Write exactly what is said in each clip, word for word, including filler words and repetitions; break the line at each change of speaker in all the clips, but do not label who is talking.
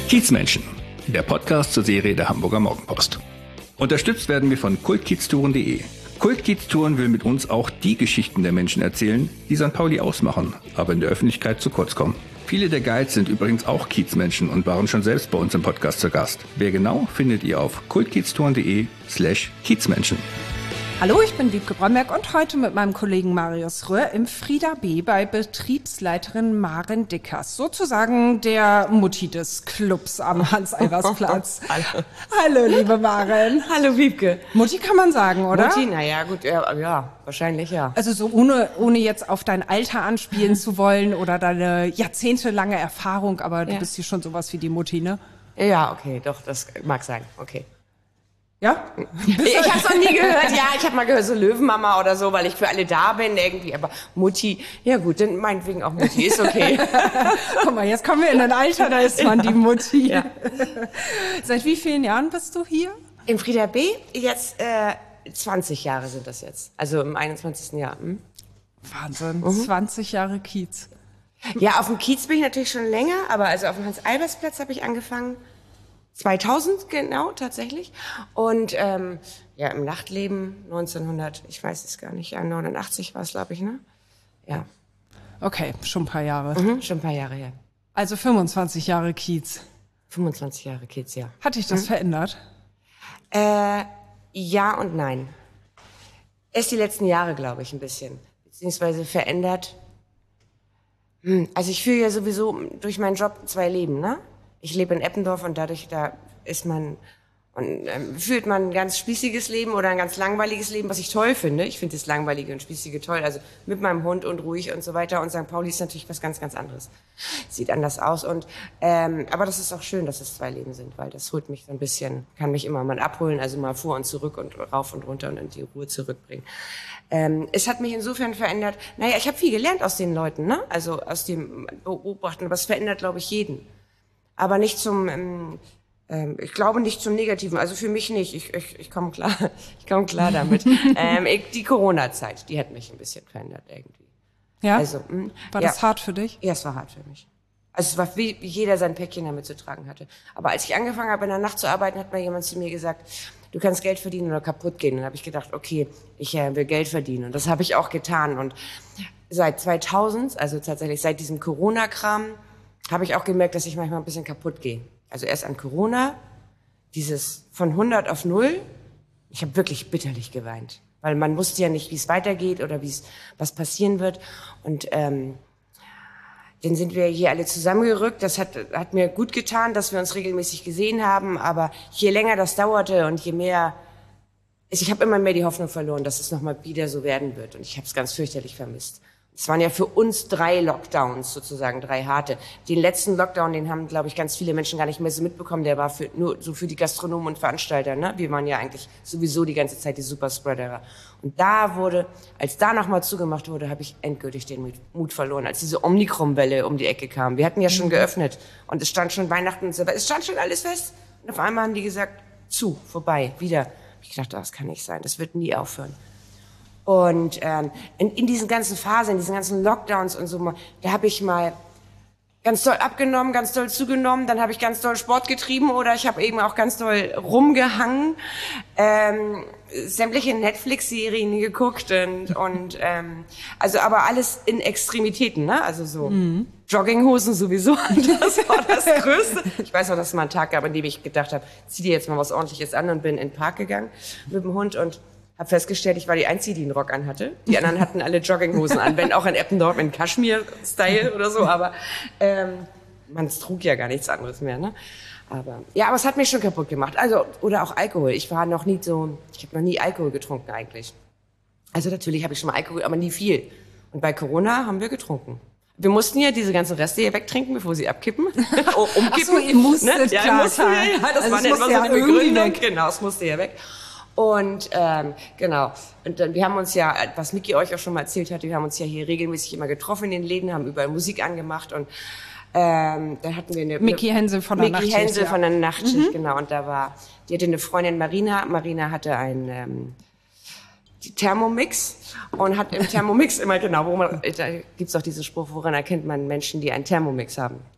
Kiezmenschen, der Podcast zur Serie der Hamburger Morgenpost. Unterstützt werden wir von kultkieztouren punkt de. Kultkieztouren will mit uns auch die Geschichten der Menschen erzählen, die Sankt Pauli ausmachen, aber in der Öffentlichkeit zu kurz kommen. Viele der Guides sind übrigens auch Kiezmenschen und waren schon selbst bei uns im Podcast zu Gast. Wer genau, findet ihr auf kultkieztouren punkt de slash Kiezmenschen.
Hallo, ich bin Wiebke Bromberg und heute mit meinem Kollegen Marius Röhr im Frieda B bei Betriebsleiterin Maren Dickers, sozusagen der Mutti des Clubs am Hans-Albers-Platz.
Hallo.
Hallo, liebe Maren.
Hallo, Wiebke.
Mutti kann man sagen, oder?
Mutti, naja, gut, ja, ja, wahrscheinlich ja.
Also so ohne, ohne jetzt auf dein Alter anspielen zu wollen oder deine jahrzehntelange Erfahrung, aber du
Ja.
bist hier schon sowas wie die Mutti, ne?
Ja, okay, doch, das mag sein, okay.
Ja?
Ich hab's noch nie gehört, ja, ich habe mal gehört, so Löwenmama oder so, weil ich für alle da bin irgendwie, aber Mutti, ja gut, dann meinetwegen auch Mutti, ist okay.
Guck mal, jetzt kommen wir in ein Alter, da ist man die Mutti.
Ja.
Seit wie vielen Jahren bist du hier?
Im Frieda B jetzt äh, zwanzig Jahre sind das jetzt, also im einundzwanzigsten Jahr. Hm?
Wahnsinn,
Mhm.
zwanzig Jahre Kiez.
Ja, auf dem Kiez bin ich natürlich schon länger, aber also auf dem Hans-Albers-Platz habe ich angefangen. zweitausend, genau, tatsächlich. Und ähm, ja, im Nachtleben neunzehnhundert, ich weiß es gar nicht, ja, neunundachtzig war es, glaube ich, ne? Ja.
Okay, schon ein paar Jahre.
Mhm, schon ein paar Jahre her.
Also fünfundzwanzig Jahre Kiez.
fünfundzwanzig Jahre Kids, ja.
Hat dich das
Mhm.
verändert?
Äh, ja und nein. Erst die letzten Jahre, glaube ich, ein bisschen. Beziehungsweise verändert. Hm, also ich führe ja sowieso durch meinen Job zwei Leben, ne? Ich lebe in Eppendorf und dadurch, da ist man, und, ähm, führt man ein ganz spießiges Leben oder ein ganz langweiliges Leben, was ich toll finde. Ich finde das Langweilige und Spießige toll, also mit meinem Hund und ruhig und so weiter. Und Sankt Pauli ist natürlich was ganz, ganz anderes. Sieht anders aus und, ähm, aber das ist auch schön, dass es zwei Leben sind, weil das holt mich so ein bisschen, kann mich immer mal abholen, also mal vor und zurück und rauf und runter und in die Ruhe zurückbringen. Ähm, es hat mich insofern verändert, naja, ich habe viel gelernt aus den Leuten, ne? Also aus dem Beobachten, aber es verändert, glaube ich, jeden. Aber nicht zum, ähm, ähm, ich glaube nicht zum Negativen, also für mich nicht, ich, ich, ich komme klar, ich komme klar damit. ähm, ich, die Corona-Zeit, die hat mich ein bisschen verändert irgendwie.
Ja?
Also, mh,
War
ja.
das hart für dich?
Ja, es war hart für mich. Also es war wie, wie jeder sein Päckchen damit zu tragen hatte. Aber als ich angefangen habe, in der Nacht zu arbeiten, hat mal jemand zu mir gesagt, du kannst Geld verdienen oder kaputt gehen. Und dann habe ich gedacht, okay, ich äh, will Geld verdienen. Und das habe ich auch getan. Und seit zweitausend, also tatsächlich seit diesem Corona-Kram, habe ich auch gemerkt, dass ich manchmal ein bisschen kaputt gehe. Also erst an Corona, dieses von hundert auf null. Ich habe wirklich bitterlich geweint, weil man wusste ja nicht, wie es weitergeht oder wie es was passieren wird. Und ähm, dann sind wir hier alle zusammengerückt. Das hat, hat mir gut getan, dass wir uns regelmäßig gesehen haben. Aber je länger das dauerte und je mehr, ich habe immer mehr die Hoffnung verloren, dass es nochmal wieder so werden wird. Und ich habe es ganz fürchterlich vermisst. Es waren ja für uns drei Lockdowns, sozusagen drei harte. Den letzten Lockdown, den haben, glaube ich, ganz viele Menschen gar nicht mehr so mitbekommen. Der war für, nur so für die Gastronomen und Veranstalter. Ne? Wir waren ja eigentlich sowieso die ganze Zeit die Superspreader. Und da wurde, als da nochmal zugemacht wurde, habe ich endgültig den Mut verloren, als diese Omikron-Welle um die Ecke kam. Wir hatten ja schon geöffnet und es stand schon Weihnachten und so weiter. Es stand schon alles fest. Und auf einmal haben die gesagt, zu, vorbei, wieder. Ich dachte, das kann nicht sein, das wird nie aufhören. Und ähm, in, in diesen ganzen Phasen, in diesen ganzen Lockdowns und so, da habe ich mal ganz doll abgenommen, ganz doll zugenommen, dann habe ich ganz doll Sport getrieben oder ich habe eben auch ganz doll rumgehangen, ähm, sämtliche Netflix-Serien geguckt und, und ähm, also aber alles in Extremitäten, ne? Also so mhm. Jogginghosen sowieso, das war das Größte. Ich weiß noch, dass es mal einen Tag gab, an dem ich gedacht habe, zieh dir jetzt mal was Ordentliches an und bin in den Park gegangen mit dem Hund und habe festgestellt, ich war die Einzige, die einen Rock anhatte. Die anderen hatten alle Jogginghosen an, wenn auch in Eppendorf in Kaschmir-Style oder so, aber ähm, man trug ja gar nichts anderes mehr, ne? Aber ja, aber es hat mich schon kaputt gemacht. Also oder auch Alkohol. Ich war noch nie so, ich habe noch nie Alkohol getrunken eigentlich. Also natürlich habe ich schon mal Alkohol, aber nie viel. Und bei Corona haben wir getrunken. Wir mussten ja diese ganzen Reste hier wegtrinken, bevor sie abkippen. Oh, umkippen.
Ach so, ihr musstet,
ne?
klar.
Ja, mussten wir, ja, das
also
war nicht immer so
ja
eine Begründung.
weg.
Genau, es musste ja weg. Und ähm, genau, und dann, wir haben uns ja, was Miki euch auch schon mal erzählt hatte, wir haben uns ja hier regelmäßig immer getroffen in den Läden, haben überall Musik angemacht und ähm, dann hatten wir eine...
Miki Hensel von der
Miki
Nachtschicht.
Hensel
ja.
von der Nachtschicht, mhm. genau, und da war, die hatte eine Freundin Marina, Marina hatte ein ähm, die Thermomix und hat im Thermomix immer, genau, wo man, da gibt's auch diesen Spruch, woran erkennt man Menschen, die einen Thermomix haben.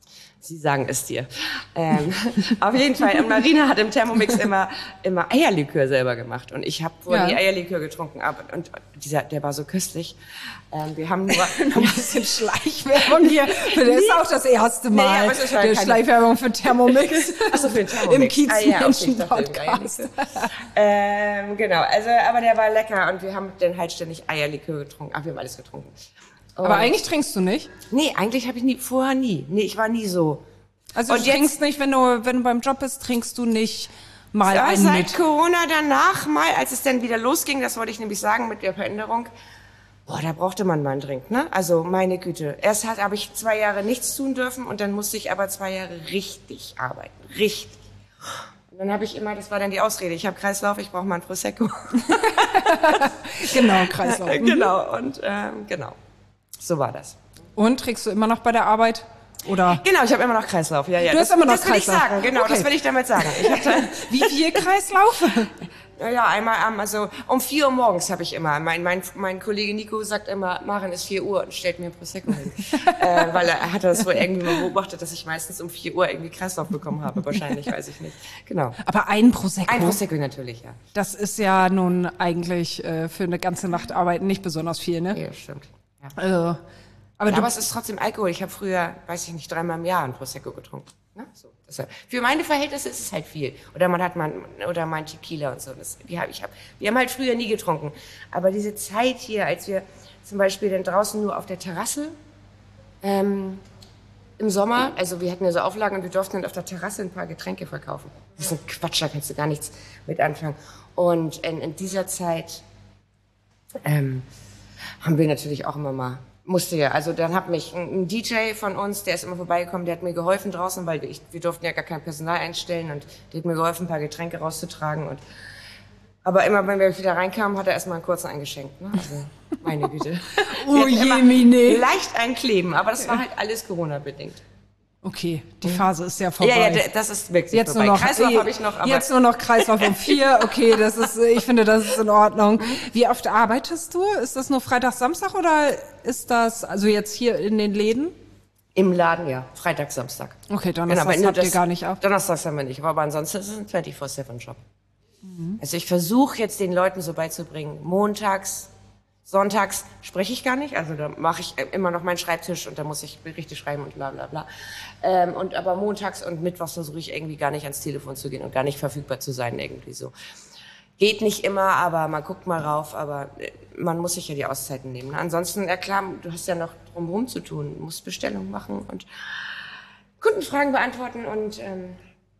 Sie sagen es dir. Ähm, auf jeden Fall. Und Marina hat im Thermomix immer, immer Eierlikör selber gemacht. Und ich habe vorher
Ja.
die Eierlikör getrunken. Aber, und dieser, der war so köstlich. Ähm, wir haben nur
Noch ein bisschen Schleichwerbung hier. Das ist auch das erste Mal.
Nee, aber es ist halt
der
keine-
Schleichwerbung für Thermomix.
Achso, für den Thermomix.
Im
Ah, ja, okay, ich dachte, im
Kiezmenschen-Podcast.
Eierlikör. ähm, genau, also, aber der war lecker. Und wir haben dann halt ständig Eierlikör getrunken. Ach, wir haben alles getrunken.
Aber eigentlich trinkst du nicht.
Nee, eigentlich habe ich nie, vorher nie. Nee, ich war nie so.
Also
Und
du
jetzt-
trinkst nicht, wenn du, wenn du beim Job bist, trinkst du nicht mal
Ja,
einen
seit
mit.
Corona danach mal, als es dann wieder losging, das wollte ich nämlich sagen mit der Veränderung, boah, da brauchte man mal einen Drink, ne? Also meine Güte. Erst hat, habe ich zwei Jahre nichts tun dürfen und dann musste ich aber zwei Jahre richtig arbeiten. Richtig. Und dann habe ich immer, das war dann die Ausrede, ich habe Kreislauf, ich brauche mal ein Prosecco.
Genau, Kreislauf. Mhm.
Genau, und ähm, genau. So war das.
Und trinkst du immer noch bei der Arbeit? Oder
Genau, ich habe immer noch Kreislauf. Ja, ja.
Du
das,
hast immer noch
das will
Kreislauf.
ich sagen, genau,
Okay.
das will ich damit sagen. Ich hab da,
wie viel Kreislauf?
ja, einmal am, also um vier Uhr morgens habe ich immer. Mein, mein, mein Kollege Nico sagt immer, Maren, ist vier Uhr und stellt mir ein Prosecco hin. äh, weil er hat das wohl irgendwie mal beobachtet, dass ich meistens um vier Uhr irgendwie Kreislauf bekommen habe. Wahrscheinlich, weiß ich nicht. Genau.
Aber ein Prosecco.
Ein Prosecco natürlich, ja.
Das ist ja nun eigentlich äh, für eine ganze Nacht arbeiten nicht besonders viel, ne?
Ja, stimmt. Ja.
Also, aber
Ja,
du,
aber es ist trotzdem Alkohol. Ich habe früher, weiß ich nicht, dreimal im Jahr ein Prosecco getrunken. Ne? So, das, für meine Verhältnisse ist es halt viel. Oder man hat mal, oder mal ein Tequila und so. Das, die hab, ich hab, wir haben halt früher nie getrunken. Aber diese Zeit hier, als wir zum Beispiel dann draußen nur auf der Terrasse, ähm, im Sommer, also wir hatten ja so Auflagen und wir durften dann auf der Terrasse ein paar Getränke verkaufen. Das ist ein Quatsch, da kannst du gar nichts mit anfangen. Und in, in dieser Zeit ähm, haben wir natürlich auch immer mal, musste ja, also dann hat mich ein, ein D J von uns, der ist immer vorbeigekommen, der hat mir geholfen draußen, weil ich, wir durften ja gar kein Personal einstellen und der hat mir geholfen, ein paar Getränke rauszutragen und aber immer, wenn wir wieder reinkamen, hat er erstmal einen kurzen eingeschenkt. Ne? Also, meine Güte.
Oh
Wir hatten
je,
immer
Mine.
leicht einkleben, aber das war halt alles Corona-bedingt.
okay, die Phase ist ja vorbei.
Ja, ja, d- das ist wirklich
Jetzt nur
vorbei.
noch,
Kreislauf
eh,
habe ich noch, aber
jetzt nur noch Kreislauf um vier. Okay, das ist, ich finde, das ist in Ordnung. Wie oft arbeitest du? Ist das nur Freitag, Samstag oder ist das, also jetzt hier in den Läden?
im Laden, ja, Freitag, Samstag.
Okay,
Genau,
Donnerstag
aber nur
habt ihr
das-
gar nicht auf.
Donnerstags haben wir nicht, aber ansonsten ist es ein vierundzwanzig sieben Job. Also ich versuche jetzt den Leuten so beizubringen, montags, sonntags spreche ich gar nicht, also da mache ich immer noch meinen Schreibtisch und da muss ich Berichte schreiben und bla bla bla. Ähm, und aber montags und mittwochs versuche ich irgendwie gar nicht ans Telefon zu gehen und gar nicht verfügbar zu sein irgendwie so. Geht nicht immer, aber man guckt mal rauf, aber äh, man muss sich ja die Auszeiten nehmen. Ne? Ansonsten, ja klar, du hast ja noch drumherum zu tun, du musst Bestellungen machen und Kundenfragen beantworten und ähm,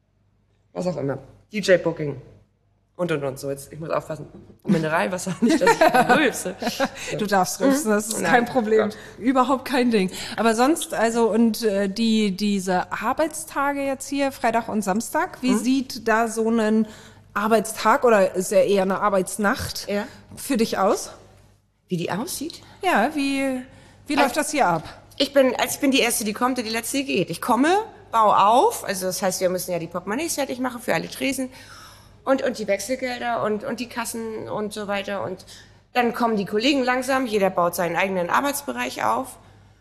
was auch immer. D J-Booking und und und so. Jetzt, ich muss aufpassen. Mineralwasser, nicht, dass ich rülpse.
Du darfst rülpsen, das ist
Nein,
kein Problem.
Gott.
Überhaupt kein Ding. Aber sonst, also, und äh, die, diese Arbeitstage jetzt hier, Freitag und Samstag, wie sieht da so ein Arbeitstag oder ist ja eher eine Arbeitsnacht
Ja.
für dich aus?
Wie die aussieht?
Ja, wie, wie
Also-
läuft das hier ab?
Ich bin, als ich bin die Erste, die kommt und die Letzte, die geht. Ich komme, baue auf, also das heißt, wir müssen ja die Portemonnaies fertig machen für alle Tresen und, und die Wechselgelder und, und die Kassen und so weiter. Und dann kommen die Kollegen langsam, jeder baut seinen eigenen Arbeitsbereich auf.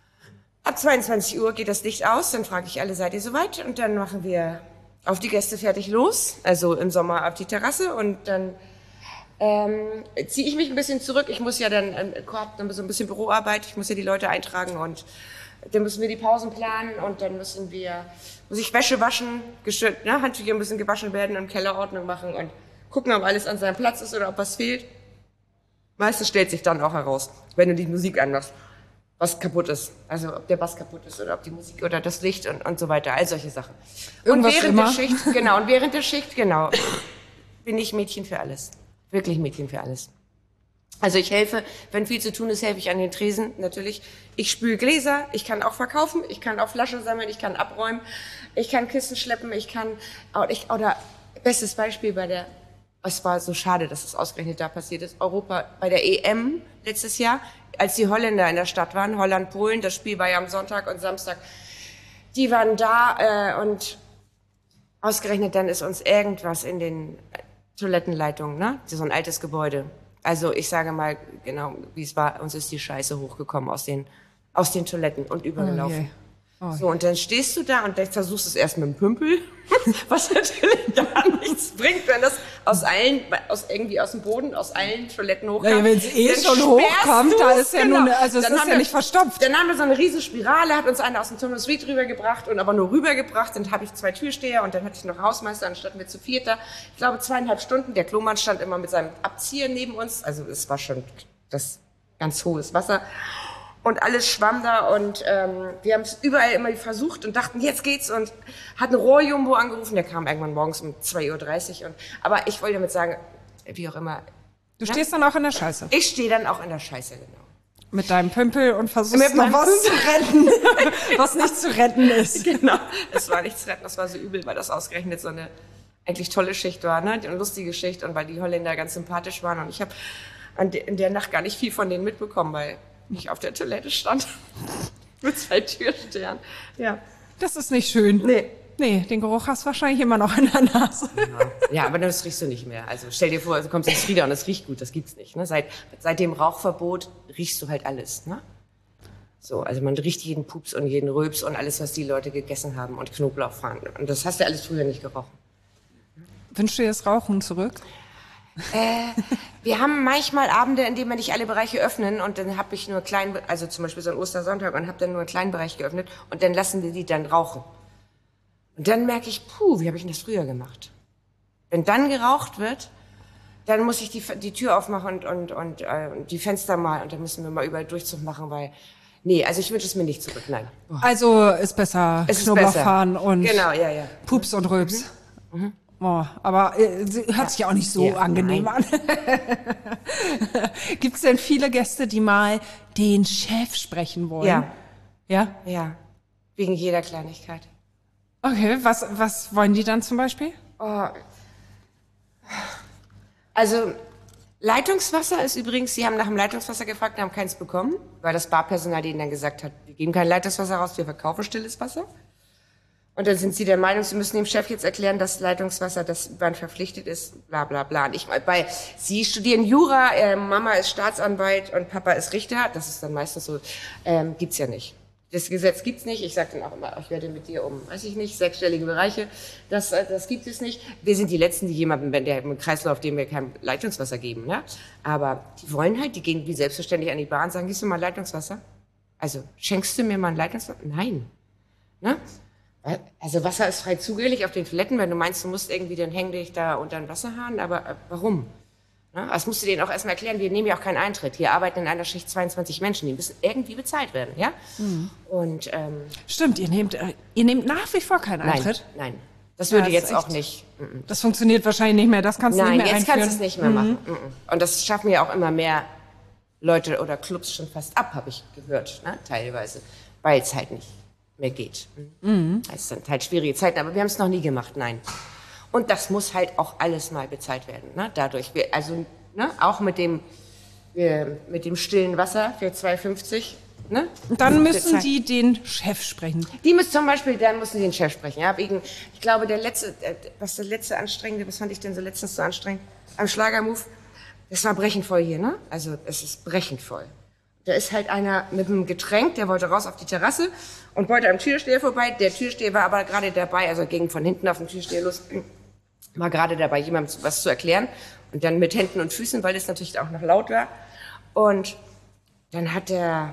Ab zweiundzwanzig Uhr geht das Licht aus, dann frage ich alle, seid ihr soweit? Und dann machen wir auf die Gäste fertig los, also im Sommer auf die Terrasse und dann ähm, ziehe ich mich ein bisschen zurück. Ich muss ja dann im Korb, dann so ein bisschen Büroarbeit, ich muss ja die Leute eintragen und dann müssen wir die Pausen planen und dann müssen wir, muss ich Wäsche waschen, Geschirr, ne, Handtücher müssen gewaschen werden und Kellerordnung machen und gucken, ob alles an seinem Platz ist oder ob was fehlt. Meistens stellt sich dann auch heraus, wenn du die Musik anmachst, was kaputt ist. Also ob der Bass kaputt ist oder ob die Musik oder das Licht und, und so weiter, all solche Sachen.
Irgendwas
und während
immer.
der Schicht, genau, und während der Schicht, genau, bin ich Mädchen für alles. Wirklich Mädchen für alles. Also ich helfe, wenn viel zu tun ist, helfe ich an den Tresen, natürlich. Ich spüle Gläser, ich kann auch verkaufen, ich kann auch Flaschen sammeln, ich kann abräumen, ich kann Kisten schleppen, ich kann, oder, ich, oder bestes Beispiel bei der, es war so schade, dass es ausgerechnet da passiert ist, Europa, bei der E M letztes Jahr, als die Holländer in der Stadt waren, Holland, Polen, das Spiel war ja am Sonntag und Samstag, die waren da äh, und ausgerechnet dann ist uns irgendwas in den Toilettenleitungen, ne? So ein altes Gebäude. Also ich sage mal genau, wie es war, uns ist die Scheiße hochgekommen aus den, aus den Toiletten und übergelaufen. Oh. So, und dann stehst du da und versuchst es erst mit dem Pümpel, was natürlich gar nichts bringt, wenn das aus allen, aus irgendwie aus dem Boden, aus allen Toiletten hochkommt.
Ja, wenn es eh schon hochkommt, da ist ja
genau.
nun, also es
dann
ist ja
wir,
nicht verstopft.
Dann haben wir so eine riesen Spirale, hat uns einer aus dem Tunnel Suite rübergebracht und aber nur rübergebracht. Dann habe ich zwei Türsteher und dann hatte ich noch Hausmeister, dann standen wir zu viert da. Ich glaube zweieinhalb Stunden. Der Klomann stand immer mit seinem Abzieher neben uns. Also es war schon das ganz hohes Wasser. Und alles schwamm da und ähm, wir haben es überall immer versucht und dachten, jetzt geht's und hatten Rohrjumbo angerufen, der kam irgendwann morgens um zwei Uhr dreißig. Und, aber ich wollte damit sagen, wie auch immer.
Du stehst dann auch in der Scheiße?
Ich stehe dann auch in der Scheiße, genau.
Mit deinem Pümpel und versuchst noch was zu retten, was nicht zu retten ist.
Genau, es war nicht zu retten, das war so übel, weil das ausgerechnet so eine eigentlich tolle Schicht war, ne? Eine lustige Schicht und weil die Holländer ganz sympathisch waren. Und ich habe in der Nacht gar nicht viel von denen mitbekommen, weil ich auf der Toilette stand mit zwei Türstern. Ja.
Das ist nicht schön.
Nee.
Nee, den Geruch hast du wahrscheinlich immer noch in der Nase.
Ja, ja, aber das riechst du nicht mehr. Also stell dir vor, du kommst ins Frieda und das riecht gut, das gibt's nicht. Ne? Seit, seit dem Rauchverbot riechst du halt alles. Ne? So, also man riecht jeden Pups und jeden Rülps und alles, was die Leute gegessen haben und Knoblauchfahnen. Und das hast du alles früher nicht gerochen.
Wünschst du dir das Rauchen zurück?
Äh, wir haben manchmal Abende, in denen wir nicht alle Bereiche öffnen und dann habe ich nur klein, also zum Beispiel so einen Ostersonntag und habe dann nur einen kleinen Bereich geöffnet und dann lassen wir die dann rauchen. Und dann merke ich, puh, wie habe ich denn das früher gemacht? Wenn dann geraucht wird, dann muss ich die, die Tür aufmachen und, und, und äh, die Fenster mal und dann müssen wir mal überall Durchzug machen, weil, nee, also ich wünsche es mir nicht zurück, nein. Oh.
Also ist besser Knoblauchfahren und
genau, ja, ja.
Pups und Rülps.
Mhm. Mhm.
Oh, aber äh, hört sich ja auch nicht so ja, angenehm nein. an. Gibt es denn viele Gäste, die mal den Chef sprechen wollen?
Ja.
Ja?
Ja, wegen jeder Kleinigkeit.
Okay, was, was wollen die dann zum Beispiel?
Oh. Also Leitungswasser ist übrigens, Sie haben nach dem Leitungswasser gefragt und haben keins bekommen, weil das Barpersonal denen dann gesagt hat, wir geben kein Leitungswasser raus, wir verkaufen stilles Wasser. Und dann sind sie der Meinung, sie müssen dem Chef jetzt erklären, dass Leitungswasser, dass man verpflichtet ist, bla bla bla. Und ich, bei, sie studieren Jura, äh, Mama ist Staatsanwalt und Papa ist Richter. Das ist dann meistens so, ähm, gibt's ja nicht. Das Gesetz gibt's nicht. Ich sage dann auch immer, ich werde mit dir um, weiß ich nicht, sechsstellige Bereiche. Das, das gibt es nicht. Wir sind die Letzten, die jemandem, wenn der im Kreislauf, dem wir kein Leitungswasser geben, ne? Aber die wollen halt, die gehen wie selbstverständlich an die Bar und sagen, gibst du mal Leitungswasser? Also, schenkst du mir mal ein Leitungswasser? Nein. Ne? Also Wasser ist frei zugänglich auf den Toiletten, wenn du meinst, du musst irgendwie, dann häng dich da unter den Wasserhahn, aber äh, warum? Ne? Das musst du denen auch erstmal erklären, wir nehmen ja auch keinen Eintritt. Hier arbeiten in einer Schicht zweiundzwanzig Menschen, die müssen irgendwie bezahlt werden, ja? Mhm. Und, ähm,
stimmt, ihr nehmt, äh, ihr nehmt nach wie vor keinen Eintritt?
Nein, nein. Das würde
ja,
jetzt auch nicht. Mm-mm.
Das funktioniert wahrscheinlich nicht mehr, das kannst du
nein,
nicht mehr einführen.
Nein, jetzt kannst du es nicht mehr machen. Mm-mm. Und das schaffen ja auch immer mehr Leute oder Clubs schon fast ab, habe ich gehört, ne? Teilweise, weil es halt nicht mehr geht. Mhm. Das sind halt schwierige Zeiten, aber wir haben es noch nie gemacht, nein. Und das muss halt auch alles mal bezahlt werden, ne? Dadurch, wir, also ne? Auch mit dem, wir, mit dem stillen Wasser für zwei fünfzig. Ne?
Und dann müssen die den Chef sprechen.
Die müssen zum Beispiel, dann müssen die den Chef sprechen. Ja? Wegen, ich glaube, der letzte, was der letzte anstrengende, was fand ich denn so letztens so anstrengend am Schlagermove? Das war brechend voll hier, ne? Also es ist brechend voll. Da ist halt einer mit einem Getränk, der wollte raus auf die Terrasse und wollte am Türsteher vorbei. Der Türsteher war aber gerade dabei, also ging von hinten auf den Türsteher los, war gerade dabei, jemandem was zu erklären. Und dann mit Händen und Füßen, weil es natürlich auch noch laut war. Und dann hat der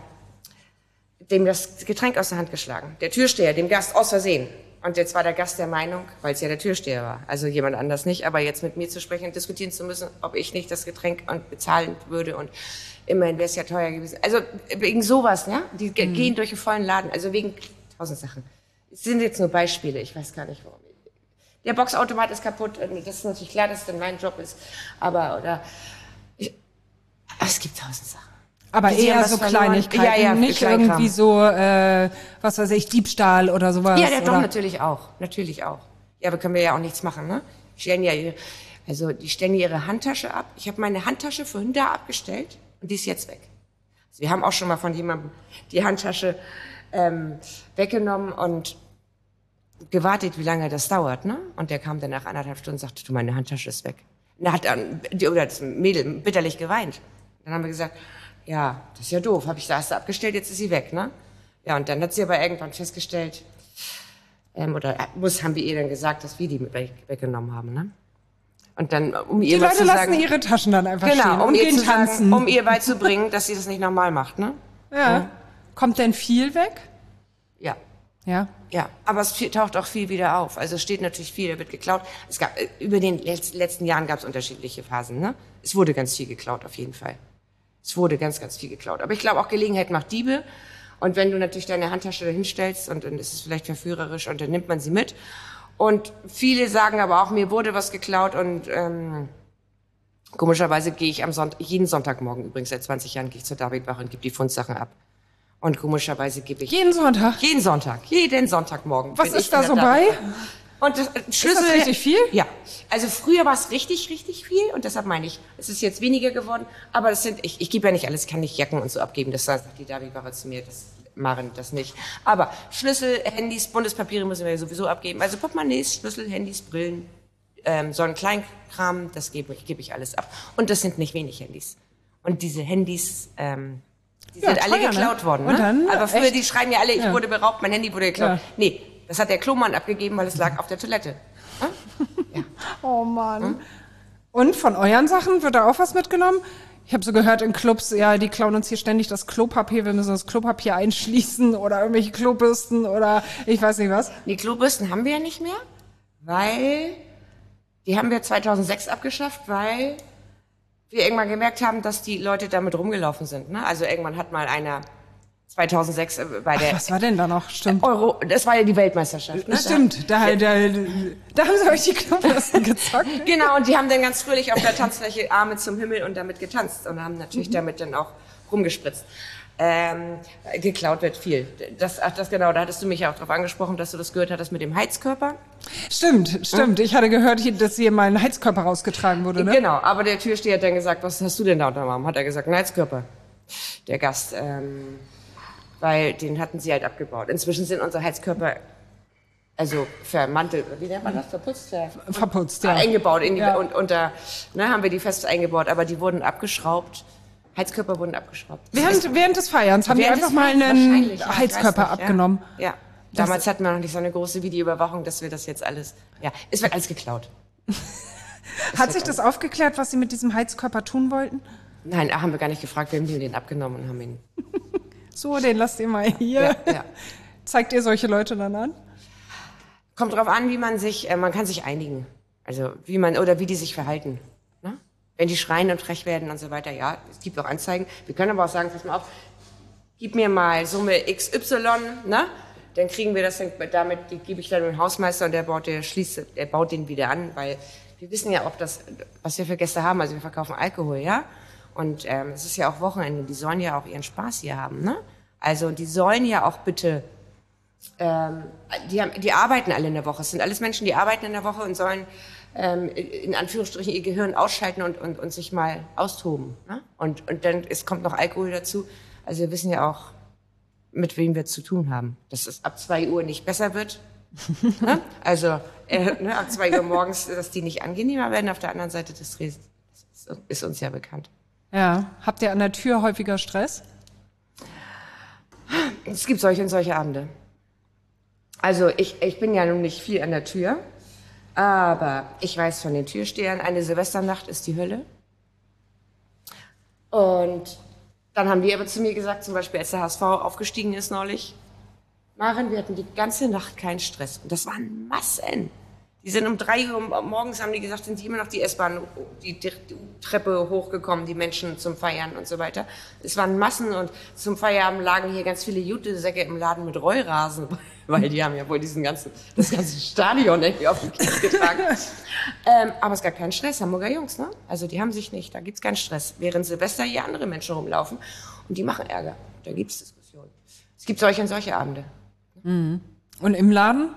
dem das Getränk aus der Hand geschlagen. Der Türsteher, dem Gast aus Versehen. Und jetzt war der Gast der Meinung, weil es ja der Türsteher war, also jemand anders nicht, aber jetzt mit mir zu sprechen und diskutieren zu müssen, ob ich nicht das Getränk bezahlen würde und immerhin wäre es ja teuer gewesen. Also wegen sowas, ja, die mhm. gehen durch einen vollen Laden, also wegen tausend Sachen. Es sind jetzt nur Beispiele, ich weiß gar nicht warum. Der Boxautomat ist kaputt, das ist natürlich klar, dass es dann mein Job ist, aber oder ich, es gibt tausend Sachen.
Aber
die
eher so Kleinigkeiten,
ja, ja,
nicht irgendwie so, äh, was weiß ich, Diebstahl oder sowas.
Ja, der
oder?
Doch, natürlich auch, natürlich auch. Ja, aber können wir ja auch nichts machen, ne? Die stellen ja ihre, also die stellen ihre Handtasche ab. Ich habe meine Handtasche vorhin da abgestellt und die ist jetzt weg. Also wir haben auch schon mal von jemandem die Handtasche ähm, weggenommen und gewartet, wie lange das dauert, ne? Und der kam dann nach anderthalb Stunden und sagte, du, meine Handtasche ist weg. Und da hat dann, oder das Mädel bitterlich geweint. Dann haben wir gesagt, ja, das ist ja doof. Habe ich da hast du abgestellt, jetzt ist sie weg, ne? Ja, und dann hat sie aber irgendwann festgestellt, ähm, oder muss, haben wir ihr dann gesagt, dass wir die mit weg, weggenommen haben, ne? Und dann, um ihr
Die
mal
Leute
zu
lassen
sagen,
ihre Taschen dann einfach
genau,
stehen
um
und
ihr
gehen
zu
tanzen.
sagen, um ihr beizubringen, dass sie das nicht normal macht, ne?
ja.
Ja.
Kommt denn viel weg?
Ja.
Ja.
Ja, aber es viel, taucht auch viel wieder auf. Also es steht natürlich viel, da wird geklaut. Es gab, äh, über den letz, letzten Jahren gab es unterschiedliche Phasen, ne? Es wurde ganz viel geklaut, auf jeden Fall. Es wurde ganz, ganz viel geklaut. Aber ich glaube auch, Gelegenheit macht Diebe. Und wenn du natürlich deine Handtasche da hinstellst und dann ist es vielleicht verführerisch und dann nimmt man sie mit. Und viele sagen aber auch, mir wurde was geklaut und ähm, komischerweise gehe ich am Sonntag, jeden Sonntagmorgen übrigens, seit zwanzig Jahren gehe ich zur Davidwache und gebe die Fundsachen ab. Und komischerweise gebe ich...
Jeden Sonntag?
Jeden Sonntag, jeden Sonntagmorgen.
Was
bin
ist
ich
da
wieder
so bei?
Und das, äh, Schlüssel,
Ist das richtig viel?
Ja. Also früher war es richtig, richtig viel und deshalb meine ich, es ist jetzt weniger geworden, aber das sind, ich, ich gebe ja nicht alles, ich kann nicht Jacken und so abgeben, das sagt die Davidwache zu mir, das Maren das nicht. Aber Schlüssel, Handys, Bundespapiere müssen wir ja sowieso abgeben, also Portemonnaies, Schlüssel, Handys, Brillen, ähm, so ein Kleinkram, das gebe ich, gebe ich alles ab. Und das sind nicht wenig Handys. Und diese Handys, ähm, die
Ja,
sind alle
teuer,
geklaut
ne?
worden.
Und
Ne?
dann,
Aber früher,
echt?
die schreiben ja alle, ich
Ja.
wurde beraubt, mein Handy wurde geklaut.
Ja.
Nee, das hat der Klomann abgegeben, weil es lag auf der Toilette. Ja? Ja.
Oh Mann. Und von euren Sachen wird da auch was mitgenommen? Ich habe so gehört in Clubs, ja, die klauen uns hier ständig das Klopapier, wir müssen das Klopapier einschließen oder irgendwelche Klobürsten oder ich weiß nicht was.
Die Klobürsten haben wir ja nicht mehr, weil die haben wir zweitausendsechs abgeschafft, weil wir irgendwann gemerkt haben, dass die Leute damit rumgelaufen sind. Ne? Also irgendwann hat mal einer zweitausendsechs bei der
Ach, was war denn da noch? Stimmt.
Euro, das war ja die Weltmeisterschaft. Ne?
Stimmt, da, da, da, da haben sie euch die Klobürsten gezockt.
Genau, und die haben dann ganz fröhlich auf der Tanzfläche Arme zum Himmel und damit getanzt und haben natürlich
Mhm.
damit dann auch rumgespritzt. Ähm, geklaut wird viel. Das, ach, das genau, da hattest du mich ja auch darauf angesprochen, dass du das gehört hattest mit dem Heizkörper.
Stimmt, stimmt. Ich hatte gehört, hier, dass hier mal ein Heizkörper rausgetragen wurde, ne?
Genau, aber der Türsteher hat dann gesagt, was hast du denn da unter dem Arm? Hat er gesagt, ein Heizkörper. Der Gast, ähm, weil den hatten sie halt abgebaut. Inzwischen sind unsere Heizkörper also vermantelt, wie nennt man das? Verputzt? Ver
Verputzt, ja.
Eingebaut in die,
Ja.
und unter, ne, haben wir die fest eingebaut, aber die wurden abgeschraubt. Heizkörper wurden abgeschraubt.
Während, während des Feierns haben die
Während
einfach
des
mal
Feierns
einen
wahrscheinlich, ja, ich
Heizkörper
weiß nicht,
abgenommen.
Ja. ja.
Das-
Damals hatten wir noch nicht so eine große Videoüberwachung, dass wir das jetzt alles, ja, es wird alles geklaut.
Hat sich das aufgeklärt, was sie mit diesem Heizkörper tun wollten?
Nein, ach, haben wir gar nicht gefragt, wir haben den abgenommen und haben ihn,
So, den lasst ihr mal hier.
ja, ja.
Zeigt ihr solche Leute dann an?
Kommt drauf an, wie man sich, äh, man kann sich einigen. Also, wie man, oder wie die sich verhalten. Ne? Wenn die schreien und frech werden und so weiter, ja, es gibt auch Anzeigen. Wir können aber auch sagen, pass mal auf, gib mir mal Summe X Y, ne? Dann kriegen wir das, dann, damit die gebe ich dann dem Hausmeister und der baut, der schließt, der baut den wieder an, weil wir wissen ja auch, dass, was wir für Gäste haben. Also wir verkaufen Alkohol, ja? Und ähm, es ist ja auch Wochenende, die sollen ja auch ihren Spaß hier haben, ne? Also die sollen ja auch bitte, ähm, die, haben, die arbeiten alle in der Woche. Es sind alles Menschen, die arbeiten in der Woche und sollen ähm, in Anführungsstrichen ihr Gehirn ausschalten und, und, und sich mal austoben. Ne? Und, und dann es kommt noch Alkohol dazu. Also wir wissen ja auch, mit wem wir zu tun haben. Dass es ab zwei Uhr nicht besser wird. Ne? Also äh, ne, ab zwei Uhr morgens, dass die nicht angenehmer werden. Auf der anderen Seite des Drehs ist, ist uns ja bekannt.
Ja. Habt ihr an der Tür häufiger Stress?
Es gibt solche und solche Abende. Also ich, ich bin ja nun nicht viel an der Tür, aber ich weiß von den Türstehern, eine Silvesternacht ist die Hölle. Und dann haben die aber zu mir gesagt, zum Beispiel als der H S V aufgestiegen ist neulich, Maren, wir hatten die ganze Nacht keinen Stress. Und das waren Massen. Die sind um drei Uhr morgens, haben die gesagt, sind die immer noch die S-Bahn, die, die Treppe hochgekommen, die Menschen zum Feiern und so weiter. Es waren Massen und zum Feierabend lagen hier ganz viele Jutesäcke im Laden mit Rollrasen, weil die haben ja wohl diesen ganzen, das ganze Stadion irgendwie auf den Kies getragen. ähm, aber es gab keinen Stress, Hamburger Jungs, ne? Also die haben sich nicht, da gibt's keinen Stress. Während Silvester hier andere Menschen rumlaufen und die machen Ärger. Da gibt's Diskussionen. Es gibt solche und solche Abende.
Mhm. Und im Laden?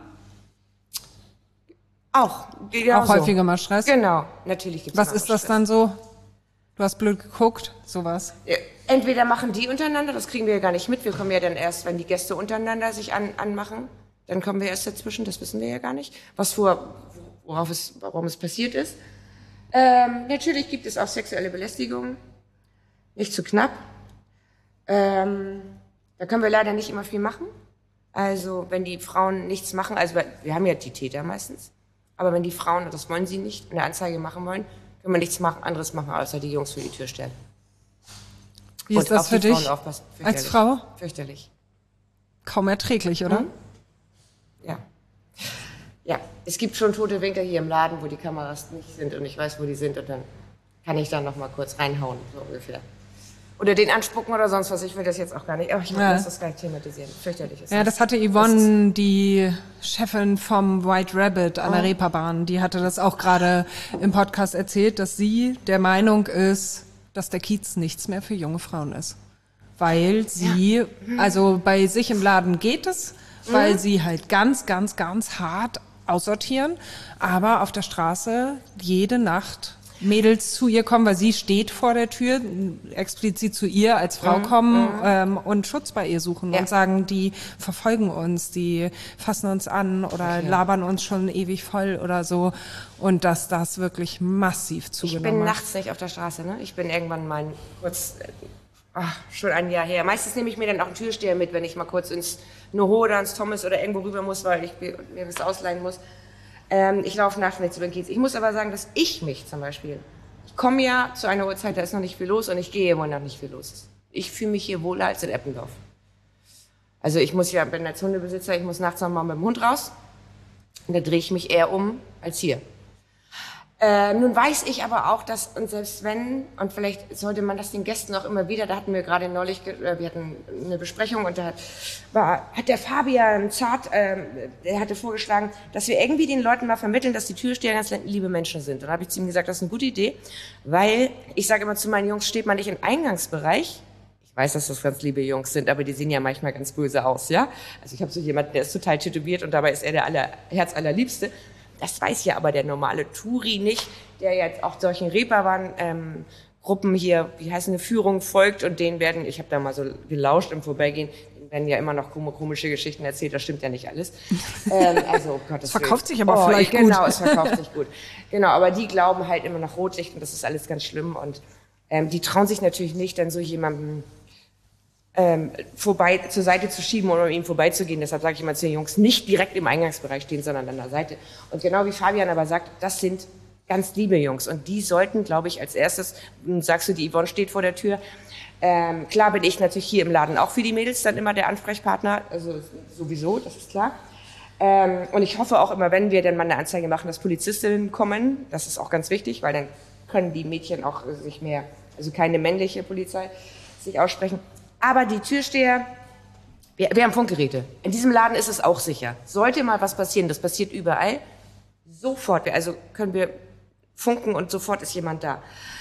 Auch. Genau
Auch
so.
häufiger mal Stress?
Genau, natürlich gibt's
Was
immer
ist das
Stress.
dann so? Du hast blöd geguckt, sowas.
Ja, entweder machen die untereinander, das kriegen wir ja gar nicht mit. Wir kommen ja dann erst, wenn die Gäste untereinander sich an, anmachen, dann kommen wir erst dazwischen, das wissen wir ja gar nicht, was vor, worauf es, warum es passiert ist. Ähm, natürlich gibt es auch sexuelle Belästigung, nicht zu knapp. Ähm, Da können wir leider nicht immer viel machen. Also wenn die Frauen nichts machen, also wir haben ja die Täter meistens, aber wenn die Frauen, und das wollen sie nicht, eine Anzeige machen wollen, können wir nichts machen, anderes machen, außer die Jungs für die Tür stellen.
Wie ist das für dich als Frau?
Fürchterlich.
Kaum erträglich, oder?
Mhm. Ja. Ja, es gibt schon tote Winkel hier im Laden, wo die Kameras nicht sind und ich weiß, wo die sind und dann kann ich da noch mal kurz reinhauen, so ungefähr. Oder den anspucken oder sonst was. Ich will das jetzt auch gar nicht. Aber ich will ja. das gar nicht thematisieren. Fürchterlich ist
Ja, das, das hatte Yvonne, das die Chefin vom White Rabbit an oh. der Reeperbahn, die hatte das auch gerade im Podcast erzählt, dass sie der Meinung ist, dass der Kiez nichts mehr für junge Frauen ist. Weil sie, ja. also bei sich im Laden geht es, weil mhm. sie halt ganz, ganz, ganz hart aussortieren, aber auf der Straße jede Nacht Mädels zu ihr kommen, weil sie steht vor der Tür, explizit zu ihr als Frau mhm. kommen mhm. Ähm, und Schutz bei ihr suchen ja. und sagen, die verfolgen uns, die fassen uns an oder okay. labern uns schon ewig voll oder so und dass das wirklich massiv zugenommen hat.
Ich bin nachts nicht auf der Straße, ne? Ich bin irgendwann mal kurz, ach, schon ein Jahr her. Meistens nehme ich mir dann auch einen Türsteher mit, wenn ich mal kurz ins Noho oder ins Thomas oder irgendwo rüber muss, weil ich mir was ausleihen muss. Ähm, ich laufe nachts nicht über den Kiez. Ich muss aber sagen, dass ich mich zum Beispiel, ich komme ja zu einer Uhrzeit, da ist noch nicht viel los und ich gehe, wo noch nicht viel los ist. Ich fühle mich hier wohler als in Eppendorf. Also ich muss ja, bin als Hundebesitzer, ich muss nachts noch mal mit dem Hund raus und da drehe ich mich eher um als hier. Äh, nun weiß ich aber auch, dass, und selbst wenn, und vielleicht sollte man das den Gästen auch immer wieder, da hatten wir gerade neulich, äh, wir hatten eine Besprechung und da war, hat der Fabian Zart, äh, der hatte vorgeschlagen, dass wir irgendwie den Leuten mal vermitteln, dass die Türsteher ganz liebe Menschen sind. Und dann habe ich zu ihm gesagt, das ist eine gute Idee, weil ich sage immer zu meinen Jungs, steht man nicht im Eingangsbereich. Ich weiß, dass das ganz liebe Jungs sind, aber die sehen ja manchmal ganz böse aus, ja. Also ich habe so jemanden, der ist total tätowiert und dabei ist er der aller, Herz allerliebste. Das weiß ja aber der normale Touri nicht, der jetzt auch solchen Reeperbahn-Gruppen ähm, hier, wie heißt eine Führung folgt und denen werden, ich habe da mal so gelauscht im Vorbeigehen, denen werden ja immer noch komische Geschichten erzählt, das stimmt ja nicht alles. ähm, also, oh Gott,
es verkauft sich aber
oh,
vielleicht
ich,
gut.
Genau, es verkauft sich gut. Genau, aber die glauben halt immer noch Rotlicht und das ist alles ganz schlimm und ähm, die trauen sich natürlich nicht, dann so jemandem Ähm, vorbei zur Seite zu schieben oder um ihm vorbeizugehen. Deshalb sage ich immer zu den Jungs, nicht direkt im Eingangsbereich stehen, sondern an der Seite. Und genau wie Fabian aber sagt, das sind ganz liebe Jungs. Und die sollten, glaube ich, als erstes, sagst du, die Yvonne steht vor der Tür. Ähm, klar bin ich natürlich hier im Laden auch für die Mädels dann immer der Ansprechpartner. Also sowieso, das ist klar. Ähm, und ich hoffe auch immer, wenn wir dann mal eine Anzeige machen, dass Polizistinnen kommen. Das ist auch ganz wichtig, weil dann können die Mädchen auch sich mehr, also keine männliche Polizei, sich aussprechen. Aber die Türsteher, wir, wir haben Funkgeräte. In diesem Laden ist es auch sicher. Sollte mal was passieren, das passiert überall, sofort, also können wir funken und sofort ist jemand da.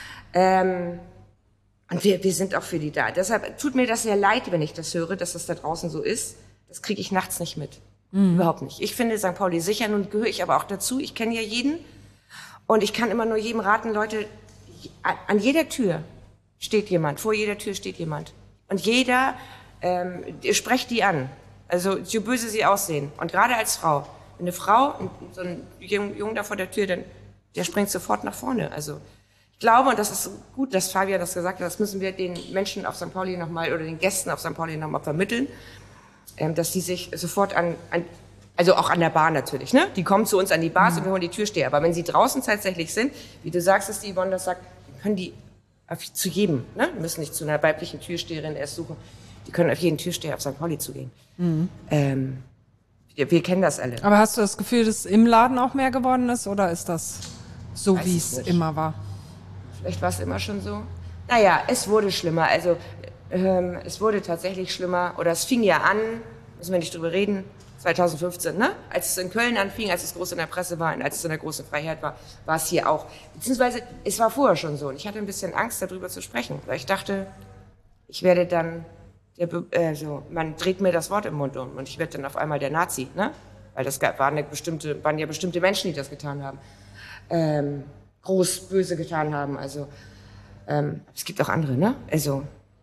Ähm, und wir, wir sind auch für die da. Deshalb tut mir das sehr leid, wenn ich das höre, dass das da draußen so ist. Das kriege ich nachts nicht mit. Mhm. Überhaupt nicht. Ich finde Sankt Pauli sicher, nun gehöre ich aber auch dazu. Ich kenne ja jeden. Und ich kann immer nur jedem raten, Leute, an jeder Tür steht jemand, vor jeder Tür steht jemand. Und jeder, ähm, sprecht die an. Also, so böse sie aussehen. Und gerade als Frau. Wenn eine Frau, so ein Jungen da vor der Tür, dann, der springt sofort nach vorne. Also, ich glaube, und das ist gut, dass Fabian das gesagt hat, das müssen wir den Menschen auf Sankt Pauli nochmal, oder den Gästen auf Sankt Pauli nochmal vermitteln, ähm, dass die sich sofort an, an, also auch an der Bar natürlich, ne? Die kommen zu uns an die Bars mhm. und wir holen die Türsteher. Aber wenn sie draußen tatsächlich sind, wie du sagst, dass die Yvonne das sagt, dann können die zu jedem, ne? Wir müssen nicht zu einer weiblichen Türsteherin erst suchen. Die können auf jeden Türsteher auf Sankt Pauli zugehen. Mhm. Ähm, wir, wir kennen das alle.
Aber hast du das Gefühl, dass im Laden auch mehr geworden ist oder ist das so, wie es immer war?
Vielleicht war es immer schon so. Naja, es wurde schlimmer. Also ähm, es wurde tatsächlich schlimmer. Oder es fing ja an, müssen wir nicht drüber reden, zwanzig fünfzehn, ne? Als es in Köln anfing, als es groß in der Presse war und als es in der großen Freiheit war, war es hier auch. Beziehungsweise, es war vorher schon so. Und ich hatte ein bisschen Angst, darüber zu sprechen. Weil ich dachte, ich werde dann, der, äh, so, man dreht mir das Wort im Mund um. Und ich werde dann auf einmal der Nazi, ne? Weil das war eine bestimmte, waren ja bestimmte Menschen, die das getan haben. Ähm, groß, böse getan haben. Also, ähm, es gibt auch andere, ne? Also,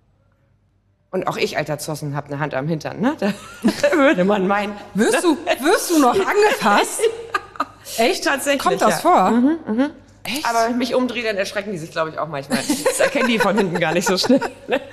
und auch ich, alter Zossen, hab eine Hand am Hintern, ne? Da würde man meinen.
Wirst du, wirst du noch angefasst?
Echt? Tatsächlich.
Kommt das
ja.
vor?
Mhm, mhm.
Echt?
Aber wenn ich mich umdrehe, dann erschrecken die sich, glaube ich, auch manchmal. Das erkennen die von hinten gar nicht so schnell.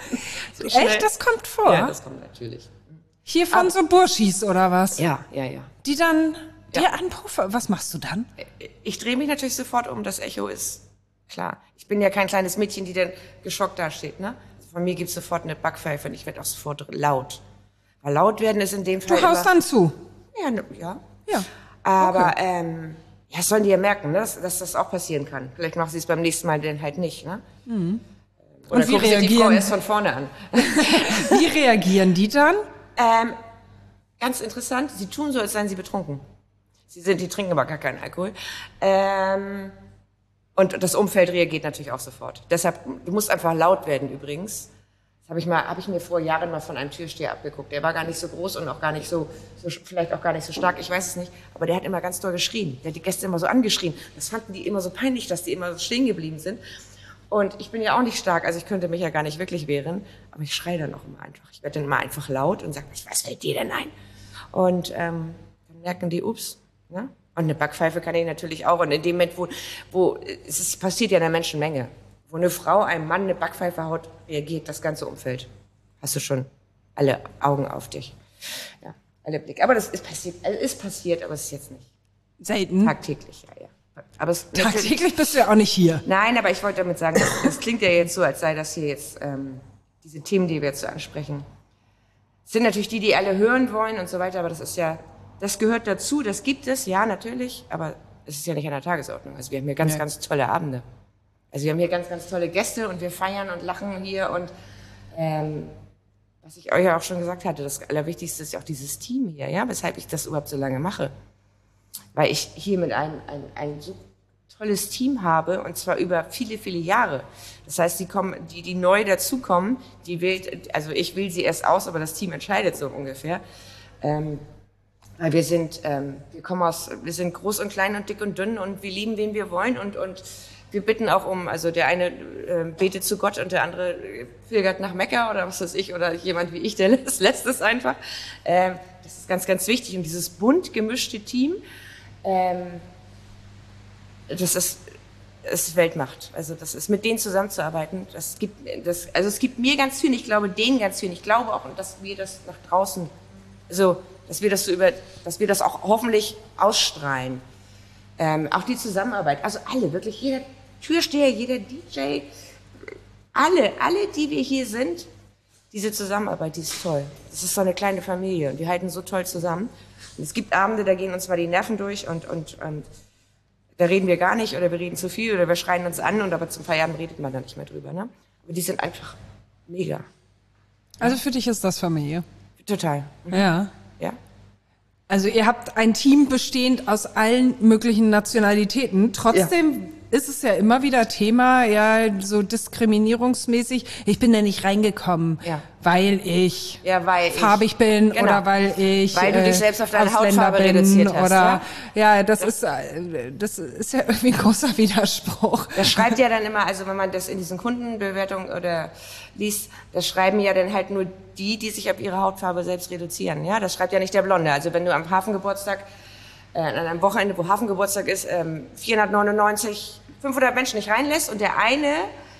So schnell.
Echt? Das kommt vor?
Ja, das kommt natürlich.
Hier von
Aber-
so Burschis oder was?
Ja, ja, ja.
Die dann
Ja.
dir anrufen. Was machst du dann?
Ich drehe mich natürlich sofort um. Das Echo ist klar. Ich bin ja kein kleines Mädchen, die dann geschockt dasteht. Ne? Also von mir gibt's sofort eine Backpfeife und ich werde auch sofort laut. Weil laut werden ist in dem Fall
Du haust
immer,
dann zu.
Ja, ne, ja.
Ja.
Aber ähm, ja, das sollen die ja merken, ne? dass, dass das auch passieren kann. Vielleicht machen sie es beim nächsten Mal dann halt nicht. Ne? Mhm. Oder
Und wie
gucken sich die Frau
reagieren-
erst von vorne an.
Wie reagieren die dann?
Ähm, ganz interessant, sie tun so, als seien sie betrunken. Sie sind, die trinken aber gar keinen Alkohol. Ähm, und das Umfeld reagiert natürlich auch sofort. Deshalb, du musst einfach laut werden übrigens. Das habe ich mal, habe ich mir vor Jahren mal von einem Türsteher abgeguckt. Der war gar nicht so groß und auch gar nicht so, so, vielleicht auch gar nicht so stark, ich weiß es nicht. Aber der hat immer ganz doll geschrien. Der hat die Gäste immer so angeschrien. Das fanden die immer so peinlich, dass die immer so stehen geblieben sind. Und ich bin ja auch nicht stark, also ich könnte mich ja gar nicht wirklich wehren. Aber ich schreie dann auch immer einfach. Ich werde dann immer einfach laut und sage, was fällt dir denn ein? Und ähm, dann merken die, ups. Ne? Und eine Backpfeife kann ich natürlich auch. Und in dem Moment, wo, wo es ist, passiert ja in der Menschenmenge, wo eine Frau einem Mann eine Backpfeife haut, reagiert das ganze Umfeld. Hast du schon alle Augen auf dich. Ja, alle Blick. Aber das ist passiert, also ist passiert, aber es ist jetzt nicht
Selten.
tagtäglich. Ja, ja. Aber es
Tagtäglich bist du ja auch nicht hier.
Nein, aber ich wollte damit sagen, das, das klingt ja jetzt so, als sei das hier jetzt ähm, diese Themen, die wir jetzt so ansprechen, sind natürlich die, die alle hören wollen und so weiter. Aber das ist ja, das gehört dazu, das gibt es, ja natürlich, aber es ist ja nicht an der Tagesordnung. Also wir haben hier ganz,
Ja.
ganz tolle Abende. Also wir haben hier ganz, ganz tolle Gäste und wir feiern und lachen hier und ähm, was ich euch ja auch schon gesagt hatte, das Allerwichtigste ist ja auch dieses Team hier, ja, weshalb ich das überhaupt so lange mache. Weil ich hier mit einem ein, ein so tolles Team habe und zwar über viele, viele Jahre. Das heißt, die kommen, die, die neu dazukommen, die wählt, also ich wähle sie erst aus, aber das Team entscheidet so ungefähr. Ähm, weil wir sind, ähm, wir kommen aus, wir sind groß und klein und dick und dünn und wir lieben, wen wir wollen und, und wir bitten auch um, also der eine äh, betet zu Gott und der andere äh, pilgert nach Mekka oder was weiß ich, oder jemand wie ich, der lässt, lässt es einfach. Ähm, das ist ganz, ganz wichtig. Und dieses bunt gemischte Team, ähm, das ist, das ist Weltmacht. Also das ist, mit denen zusammenzuarbeiten, das gibt, das, also es gibt mir ganz viel, ich glaube denen ganz viel. Ich glaube auch, dass wir das nach draußen, so, dass wir das so über, dass wir das auch hoffentlich ausstrahlen. Ähm, auch die Zusammenarbeit, also alle, wirklich jeder Türsteher, jeder D J, alle, alle, die wir hier sind, diese Zusammenarbeit, die ist toll. Das ist so eine kleine Familie und wir halten so toll zusammen. Und es gibt Abende, da gehen uns mal die Nerven durch und, und, und da reden wir gar nicht oder wir reden zu viel oder wir schreien uns an und aber zum Feierabend redet man da nicht mehr drüber. Ne? Aber die sind einfach mega.
Also für dich ist das Familie.
Total. Mhm.
Ja.
Ja.
Also ihr habt ein Team bestehend aus allen möglichen Nationalitäten. Trotzdem ist es ja immer wieder Thema, ja, so diskriminierungsmäßig. Ich bin da nicht reingekommen,
Ja.
weil ich
Ja, weil ich-
farbig bin
genau.
oder weil ich
Weil du dich selbst auf deine
Ausländer
Hautfarbe
bin
reduziert hast,
oder ja, das ist äh, das ist ja irgendwie ein großer Widerspruch.
Das schreibt ja dann immer, also wenn man das in diesen Kundenbewertungen oder liest, das schreiben ja dann halt nur die, die sich auf ihre Hautfarbe selbst reduzieren. Ja, das schreibt ja nicht der Blonde. Also wenn du am Hafengeburtstag, äh, an einem Wochenende, wo Hafengeburtstag ist, ähm, vierhundertneunundneunzig, fünfhundert Menschen nicht reinlässt und der eine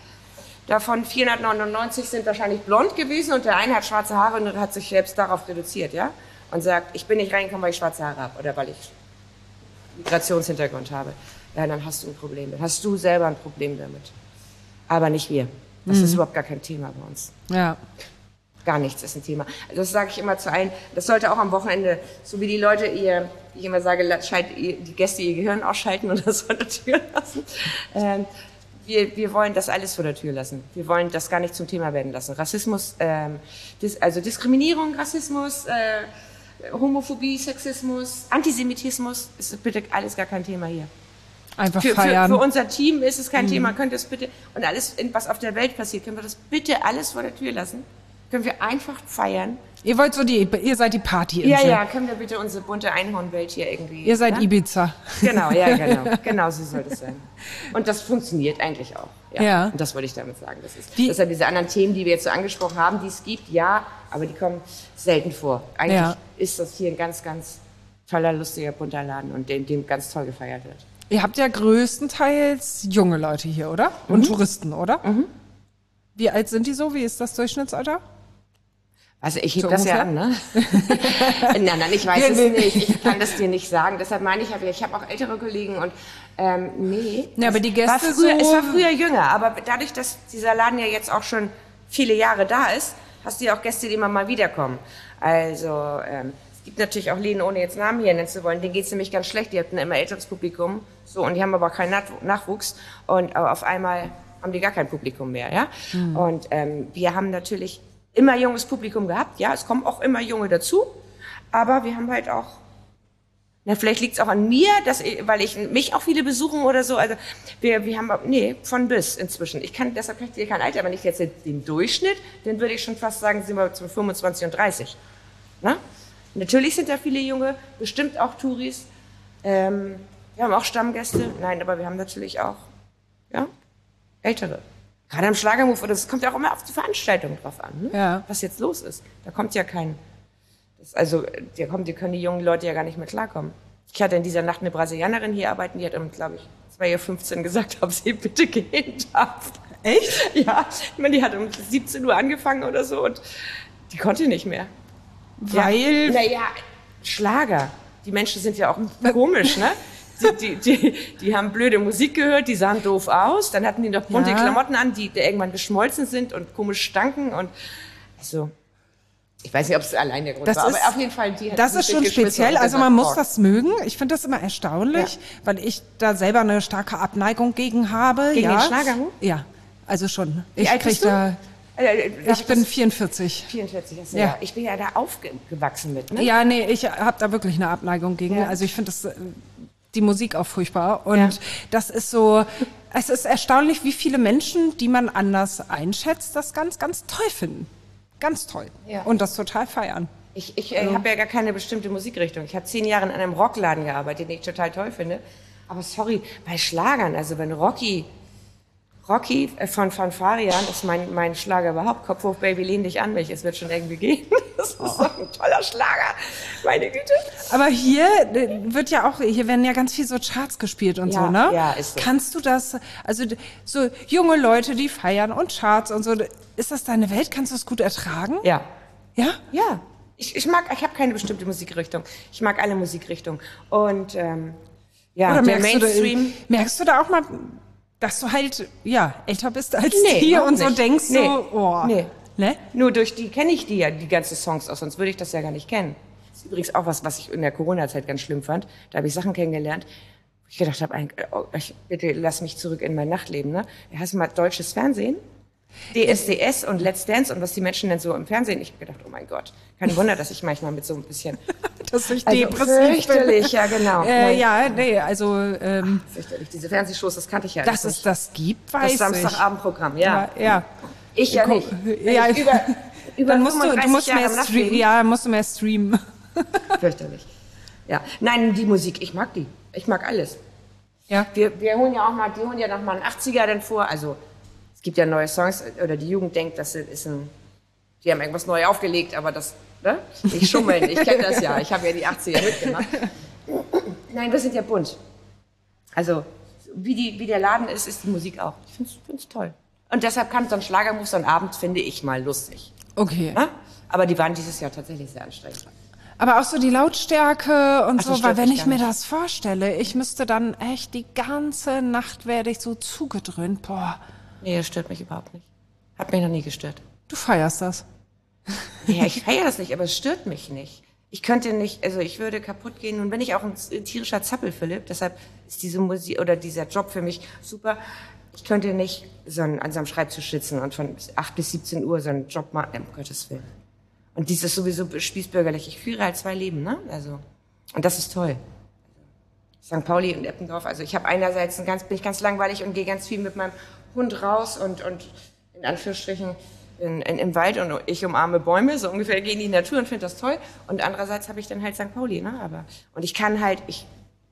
davon vierhundertneunundneunzig sind wahrscheinlich blond gewesen und der eine hat schwarze Haare und hat sich selbst darauf reduziert, ja? Und sagt, ich bin nicht reingekommen, weil ich schwarze Haare habe oder weil ich Migrationshintergrund habe. Ja, dann hast du ein Problem. Dann hast du selber ein Problem damit. Aber nicht wir. Das
Mhm.
ist überhaupt gar kein Thema bei uns.
Ja.
Gar nichts ist ein Thema. Das sage ich immer zu allen. Das sollte auch am Wochenende, so wie die Leute ihr, wie ich immer sage, la- schalt, ihr, die Gäste ihr Gehirn ausschalten und das vor der Tür lassen. Ähm, wir, wir wollen das alles vor der Tür lassen. Wir wollen das gar nicht zum Thema werden lassen. Rassismus, ähm, dis, also Diskriminierung, Rassismus, äh, Homophobie, Sexismus, Antisemitismus, ist bitte alles gar kein Thema hier.
Einfach
Für, für,
feiern.
für unser Team ist es kein Thema. Könnt ihr es bitte, und alles, was auf der Welt passiert, können wir das bitte alles vor der Tür lassen? Können wir einfach feiern?
Ihr wollt so die, ihr seid die Partyinsel.
Ja, ja, können wir bitte unsere bunte Einhornwelt hier irgendwie...
Ihr seid
ne? Ibiza.
Ibiza.
Genau, ja, genau. Genau so soll das sein. Und das funktioniert eigentlich auch. Ja.
Ja.
Und das wollte ich damit sagen. Das ist,
Die-
das sind diese anderen Themen, die wir jetzt so angesprochen haben, die es gibt, ja, aber die kommen selten vor. Eigentlich
Ja.
ist das hier ein ganz, ganz toller, lustiger, bunter Laden und in dem ganz toll gefeiert wird.
Ihr habt ja größtenteils junge Leute hier, oder? Und mhm. Touristen, oder? Mhm. Wie alt sind die so? Wie ist das Durchschnittsalter?
Also ich heb
so
das
ungefähr?
ja an, ne? nein, nein, ich weiß es nicht. Ich kann das dir nicht sagen. Deshalb meine ich, ich habe auch ältere Kollegen und ähm, nee.
Ja, aber die Gäste
war früher,
so
es war früher jünger, aber dadurch, dass dieser Laden ja jetzt auch schon viele Jahre da ist, hast du ja auch Gäste, die immer mal wiederkommen. Also ähm, es gibt natürlich auch Läden, ohne jetzt Namen hier nennen zu wollen, denen geht's nämlich ganz schlecht. Die hatten immer älteres Publikum, so, und die haben aber keinen Nachwuchs. Und aber auf einmal haben die gar kein Publikum mehr, ja. Mhm. Und ähm, wir haben natürlich immer junges Publikum gehabt, ja. Es kommen auch immer Junge dazu, aber wir haben halt auch, na, vielleicht liegt's auch an mir, dass, weil ich mich auch viele besuchen oder so. Also wir, wir haben, nee, von bis inzwischen. Ich kann, deshalb kann ich dir kein Alter, wenn ich jetzt den Durchschnitt, dann würde ich schon fast sagen, sind wir zwischen fünfundzwanzig und dreißig. Na? Natürlich sind da viele Junge, bestimmt auch Touris. Ähm, wir haben auch Stammgäste. Nein, aber wir haben natürlich auch, ja, Ältere. Gerade am Schlagermove, das kommt ja auch immer auf die Veranstaltung drauf an, ne?
Ja.
Was jetzt los ist. Da kommt ja kein, das, also, da kommt, die können die jungen Leute ja gar nicht mehr klarkommen. Ich hatte in dieser Nacht eine Brasilianerin hier arbeiten, die hat um, glaube ich, zwei Uhr fünfzehn gesagt, ob sie bitte gehen darf.
Echt?
Ja, ich meine, die hat um siebzehn Uhr angefangen oder so und die konnte nicht mehr.
Weil?
Ja, naja, Schlager. Die Menschen sind ja auch komisch, ne? Die, die, die, die haben blöde Musik gehört, die sahen doof aus, dann hatten die noch bunte
ja.
Klamotten an, die, die irgendwann geschmolzen sind und komisch stanken und also, ich weiß nicht, ob es allein der Grund
das
war,
ist,
aber auf jeden Fall, die hat
das ist schon speziell, also man muss das mögen. Ich finde das immer erstaunlich, ja. weil ich da selber eine starke Abneigung gegen habe.
Gegen
ja.
den Schlagerhut?
Ja, also schon.
Wie
ich
alt bist du?
Da,
äh,
ich bin vierundvierzig.
vierundvierzig, also
ja.
ja. Ich bin ja da aufgewachsen mit, ne?
Ja, nee, ich habe da wirklich eine Abneigung gegen. Ja. Also ich finde das die Musik auch furchtbar. Und ja. das ist so, es ist erstaunlich, wie viele Menschen, die man anders einschätzt, das ganz, ganz toll finden. Ganz toll. Ja. Und das total feiern.
Ich, ich äh, habe ja gar keine bestimmte Musikrichtung. Ich habe zehn Jahre in einem Rockladen gearbeitet, den ich total toll finde. Aber sorry, bei Schlagern, also wenn Rocky, Rocky von Fanfarian, das ist mein, mein Schlager überhaupt, Kopf hoch, Baby, lehn dich an mich, es wird schon irgendwie gehen. Das ist oh. so ein toller Schlager, meine Güte.
Aber hier wird ja auch, hier werden ja ganz viel so Charts gespielt und
ja,
so, ne?
Ja, ist so.
Kannst du das, also so junge Leute, die feiern und Charts und so, ist das deine Welt? Kannst du das gut ertragen?
Ja.
Ja?
Ja. Ich, ich mag, ich habe keine bestimmte Musikrichtung. Ich mag alle Musikrichtungen. Und ähm, ja,
Oder
der
merkst
Mainstream.
Du, merkst du da auch mal, dass du halt, ja, älter bist als
nee,
die und so
nicht.
denkst
nee.
so, oh.
Nee.
Ne?
Nur durch die kenne ich die ja, die ganzen Songs aus, sonst würde ich das ja gar nicht kennen. Das ist übrigens auch was, was ich in der Corona-Zeit ganz schlimm fand. Da habe ich Sachen kennengelernt, wo ich gedacht habe, oh, bitte lass mich zurück in mein Nachtleben. Ne? Hast du mal deutsches Fernsehen? D S D S und Let's Dance und was die Menschen denn so im Fernsehen. Ich habe gedacht, oh mein Gott, kein Wunder, dass ich manchmal mit so ein bisschen...
dass ich
also
depressiv
fürchterlich, bin. Ja genau.
Äh, ja, nee, also... Ähm,
Ach, fürchterlich, diese Fernsehshows, das kannte ich ja
dass
nicht.
es das gibt, weiß
das
ich.
Das Samstagabendprogramm, ja.
ja. ja.
Ich ja nicht.
Ja,
ich über, über
dann musst du, du musst mehr streamen. Ja, musst du mehr streamen.
Fürchterlich. Ja, nein, die Musik, ich mag die. Ich mag alles.
Ja.
Wir, wir holen ja auch mal, die holen ja noch mal einen achtziger dann vor. Also es gibt ja neue Songs oder die Jugend denkt, das ist ein, die haben irgendwas neu aufgelegt, aber das, ne? Ich schummeln, ich kenne das ja. Ich habe ja die achtziger mitgemacht. Nein, wir sind ja bunt. Also wie, die, wie der Laden ist, ist die Musik auch. Ich finde es toll. Und deshalb kann so ein Schlagermove, so ein Abend, finde ich mal lustig.
Okay.
Ja? Aber die waren dieses Jahr tatsächlich sehr anstrengend.
Aber auch so die Lautstärke und
Ach,
so, weil wenn ich mir das vorstelle, ich müsste dann echt die ganze Nacht werde ich so zugedröhnt, boah.
Nee, das stört mich überhaupt nicht. Hat mich noch nie gestört.
Du feierst das?
Ja, ich feiere das nicht, aber es stört mich nicht. Ich könnte nicht, also ich würde kaputt gehen. Und wenn ich auch ein tierischer Zappel, Philipp, deshalb ist diese Musik oder dieser Job für mich super. Ich könnte nicht so an so einem Schreibtisch sitzen und von acht bis siebzehn Uhr so einen Job machen, um Gottes Willen. Und dies ist sowieso spießbürgerlich. Ich führe halt zwei Leben, ne? Also, und das ist toll. Sankt Pauli und Eppendorf. Also ich habe einerseits ein ganz, bin ich ganz langweilig und gehe ganz viel mit meinem Hund raus und, und in Anführungsstrichen in, in, im Wald und ich umarme Bäume, so ungefähr gehe in die Natur und finde das toll. Und andererseits habe ich dann halt Sankt Pauli, ne? Aber, und ich kann halt, ich,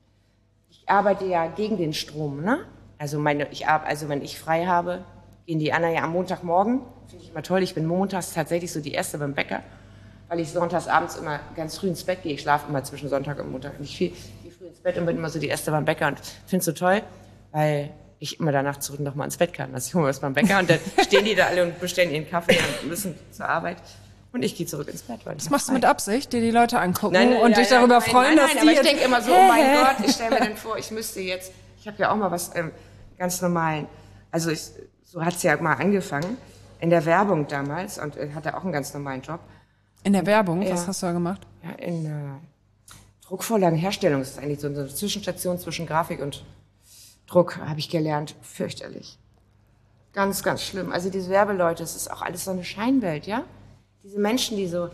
ich arbeite ja gegen den Strom, ne? Also meine, ich arbeite, also wenn ich frei habe, gehen die anderen ja am Montagmorgen. Finde ich immer toll. Ich bin montags tatsächlich so die Erste beim Bäcker, weil ich sonntags abends immer ganz früh ins Bett gehe. Ich schlafe immer zwischen Sonntag und Montag nicht viel, viel früh ins ins Bett und bin immer so die Erste beim Bäcker und finde es so toll, weil ich immer danach zurück noch mal ins Bett kann. Also ich hole mir was beim Bäcker und dann stehen die da alle und bestellen ihren Kaffee und müssen zur Arbeit. Und ich gehe zurück ins Bett. Weil
das machst du mit Absicht, dir die Leute angucken
nein, nein,
und
ja,
dich
ja,
darüber
nein,
freuen,
nein,
dass
nein,
die
aber ich denke immer so, oh mein
Hä?
Gott, ich stelle mir dann vor, ich müsste jetzt, ich habe ja auch mal was ähm, ganz normalen, also ich, so hat es ja mal angefangen, in der Werbung damals und äh, hatte auch einen ganz normalen Job.
In der Werbung,
Ja.
was hast du da gemacht?
Ja, in äh, Druckvorlagenherstellung, das ist eigentlich so eine Zwischenstation zwischen Grafik und Druck, habe ich gelernt, fürchterlich. Ganz, ganz schlimm. Also diese Werbeleute, es ist auch alles so eine Scheinwelt, ja? Diese Menschen, die so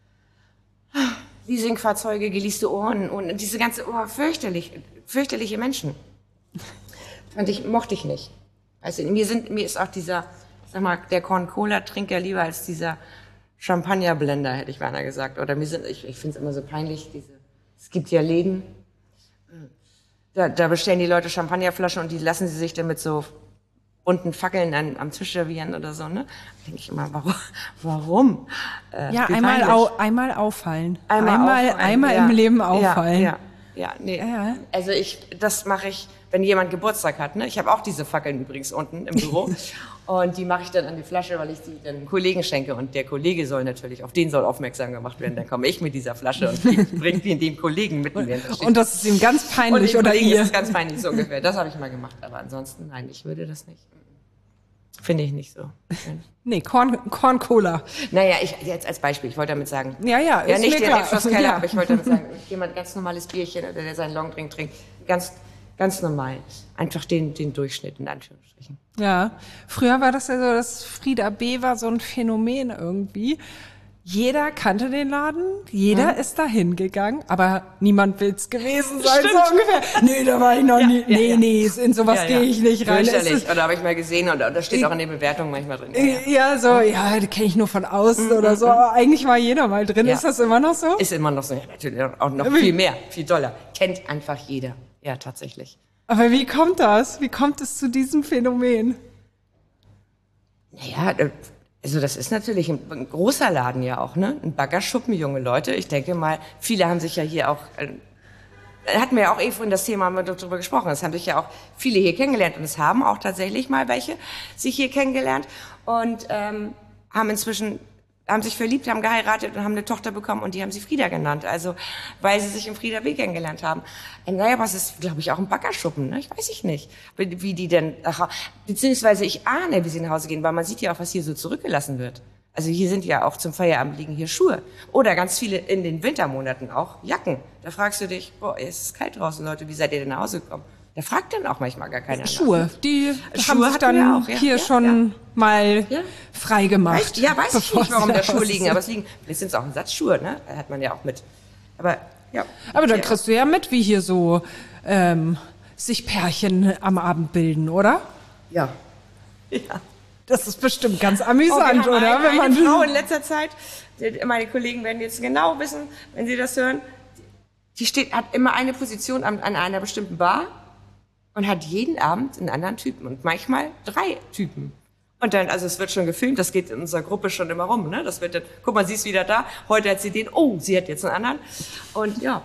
Leasingfahrzeuge, geleaste Ohren und diese ganze, oh, fürchterlich, fürchterliche Menschen. Fand ich, mochte ich nicht. Also mir sind, mir ist auch dieser, sag mal, der Korn-Cola-Trinker lieber als dieser Champagner-Blender, hätte ich beinahe gesagt. Oder mir sind, ich, ich finde es immer so peinlich, diese, es gibt ja Läden, da, da bestellen die Leute Champagnerflaschen und die lassen sie sich dann mit so bunten Fackeln an, am Tisch servieren oder so, ne? Da denke ich immer, warum? warum? Äh,
Ja,
wie
einmal,
peinlich.
au, einmal auffallen.
Einmal,
einmal,
auffallen,
einmal
ja.
im Leben auffallen.
Ja, ja, ja, nee.
Ja.
Also ich, das mache ich, wenn jemand Geburtstag hat, ne? Ich habe auch diese Fackeln übrigens unten im Büro. Und die mache ich dann an die Flasche, weil ich die dann einem Kollegen schenke. Und der Kollege soll natürlich, auf den soll aufmerksam gemacht werden. Dann komme ich mit dieser Flasche und bringe die dem Kollegen mit.
Und das ist ihm ganz peinlich,
und
oder
Kollegen
ihr?
ist es ganz peinlich, so ungefähr. Das habe ich mal gemacht. Aber ansonsten, nein, ich würde das nicht. Finde ich nicht so.
Nee, Korn, Korn-Cola.
Naja, ich, jetzt als Beispiel, ich wollte damit sagen.
Ja, ja,
Ja,
ist
nicht
mir
den
klar.
Abschlusskeller,
Ja.
aber ich wollte damit sagen, jemand ganz normales Bierchen oder der seinen Longdrink trinkt, ganz, ganz normal. Einfach den, den Durchschnitt, in Anführungsstrichen.
Ja, früher war das ja so, dass Frieda B. war so ein Phänomen irgendwie. Jeder kannte den Laden, jeder
Hm?
ist da hingegangen, aber niemand will's gewesen sein,
Stimmt.
so ungefähr. Nee, da war ich noch
Ja,
nie.
ja,
nee,
ja.
nee, in sowas gehe ich nicht rein. Es
Fürchterlich.
ist-
Oder habe ich mal gesehen und da steht auch in den Bewertungen manchmal drin. Ja, ja.
Ja, so, ja, die kenne ich nur von außen oder so, aber eigentlich war jeder mal drin.
Ja.
Ist das immer noch so?
Ist immer noch so, ja, natürlich auch noch viel mehr, viel doller. Kennt einfach jeder. Ja, tatsächlich.
Aber wie kommt das? Wie kommt es zu diesem Phänomen?
Naja, äh, also das ist natürlich ein, ein großer Laden ja auch, ne? Ein Baggerschuppen, junge Leute. Ich denke mal, viele haben sich ja hier auch, äh, hatten wir ja auch eh vorhin das Thema, haben wir darüber gesprochen, es haben sich ja auch viele hier kennengelernt und es haben auch tatsächlich mal welche sich hier kennengelernt und ähm, haben inzwischen, haben sich verliebt, haben geheiratet und haben eine Tochter bekommen und die haben sie Frieda genannt, also weil sie sich im Frieda B kennengelernt haben. Äh, naja, aber es ist, glaube ich, auch ein Baggerschuppen, ne? Ich weiß ich nicht, wie, wie die denn, ach, beziehungsweise ich ahne, wie sie nach Hause gehen, weil man sieht ja auch, was hier so zurückgelassen wird. Also hier sind ja auch zum Feierabend liegen hier Schuhe. Oder ganz viele in den Wintermonaten auch Jacken. Da fragst du dich, boah, es ist kalt draußen, Leute, wie seid ihr denn nach Hause gekommen? Da fragt dann auch manchmal gar keiner nach.
Schuhe, die
Schuhe
haben sich
hatten
dann
wir auch, ja,
hier
ja,
schon mal
Ja.
frei gemacht.
Weißt, ja, weiß ich
bevor
nicht, warum
sie
da
nach
Schuhe
Hause
liegen,
sind.
aber es liegen, vielleicht sind es auch ein Satz Schuhe, ne? Da hat man ja auch mit. Aber, ja.
Aber dann
Ja.
kriegst du ja mit, wie hier so ähm, sich Pärchen am Abend bilden, oder?
Ja. Ja.
Das ist bestimmt ganz
Oh, wir
amüsant,
haben
oder?
Eine,
Wenn man
eine Frau in letzter Zeit, die- meine Kollegen werden jetzt genau wissen, wenn sie das hören, die steht, hat immer eine Position an, an einer bestimmten Bar und hat jeden Abend einen anderen Typen und manchmal drei Typen. Und dann, also es wird schon gefilmt, das geht in unserer Gruppe schon immer rum, ne? Das wird dann, guck mal, sie ist wieder da, heute hat sie den, oh, sie hat jetzt einen anderen. Und ja.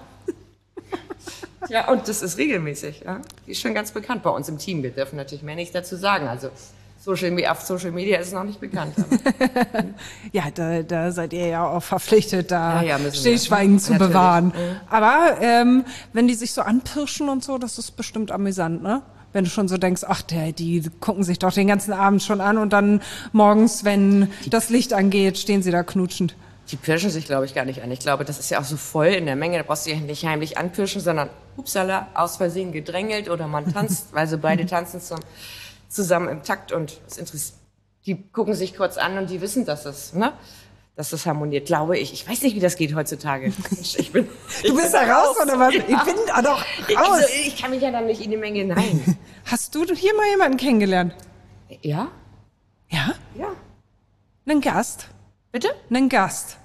Ja, und das ist regelmäßig, ja. Die ist schon ganz bekannt bei uns im Team. Wir dürfen natürlich mehr nichts dazu sagen. Also Social Media, auf Social Media ist es noch nicht bekannt. Aber
Ja, da, da seid ihr ja auch verpflichtet, da
Ja, ja, müssen wir.
Stillschweigen zu
Natürlich.
bewahren.
Mhm.
Aber ähm, wenn die sich so anpirschen und so, das ist bestimmt amüsant, ne? Wenn du schon so denkst, ach, der, die gucken sich doch den ganzen Abend schon an und dann morgens, wenn das Licht angeht, stehen sie da knutschend.
die pirschen sich, glaube ich, gar nicht an. Ich glaube, das ist ja auch so voll in der Menge. Da brauchst du dich nicht heimlich anpirschen, sondern upsala, aus Versehen gedrängelt oder man tanzt, weil so beide tanzen zum, zusammen im Takt und es interessiert. Die gucken sich kurz an und die wissen, dass es, ne, dass das harmoniert, glaube ich. Ich weiß nicht, wie das geht heutzutage. Ich bin, ich
Du bist
bin
da raus, oder was?
Ja.
Ich bin da doch
Ich,
raus.
also, ich kann mich ja dann nicht in die Menge hinein.
Hast du hier mal jemanden kennengelernt?
Ja?
Ja?
Ja.
Einen Gast?
Bitte?
Einen Gast?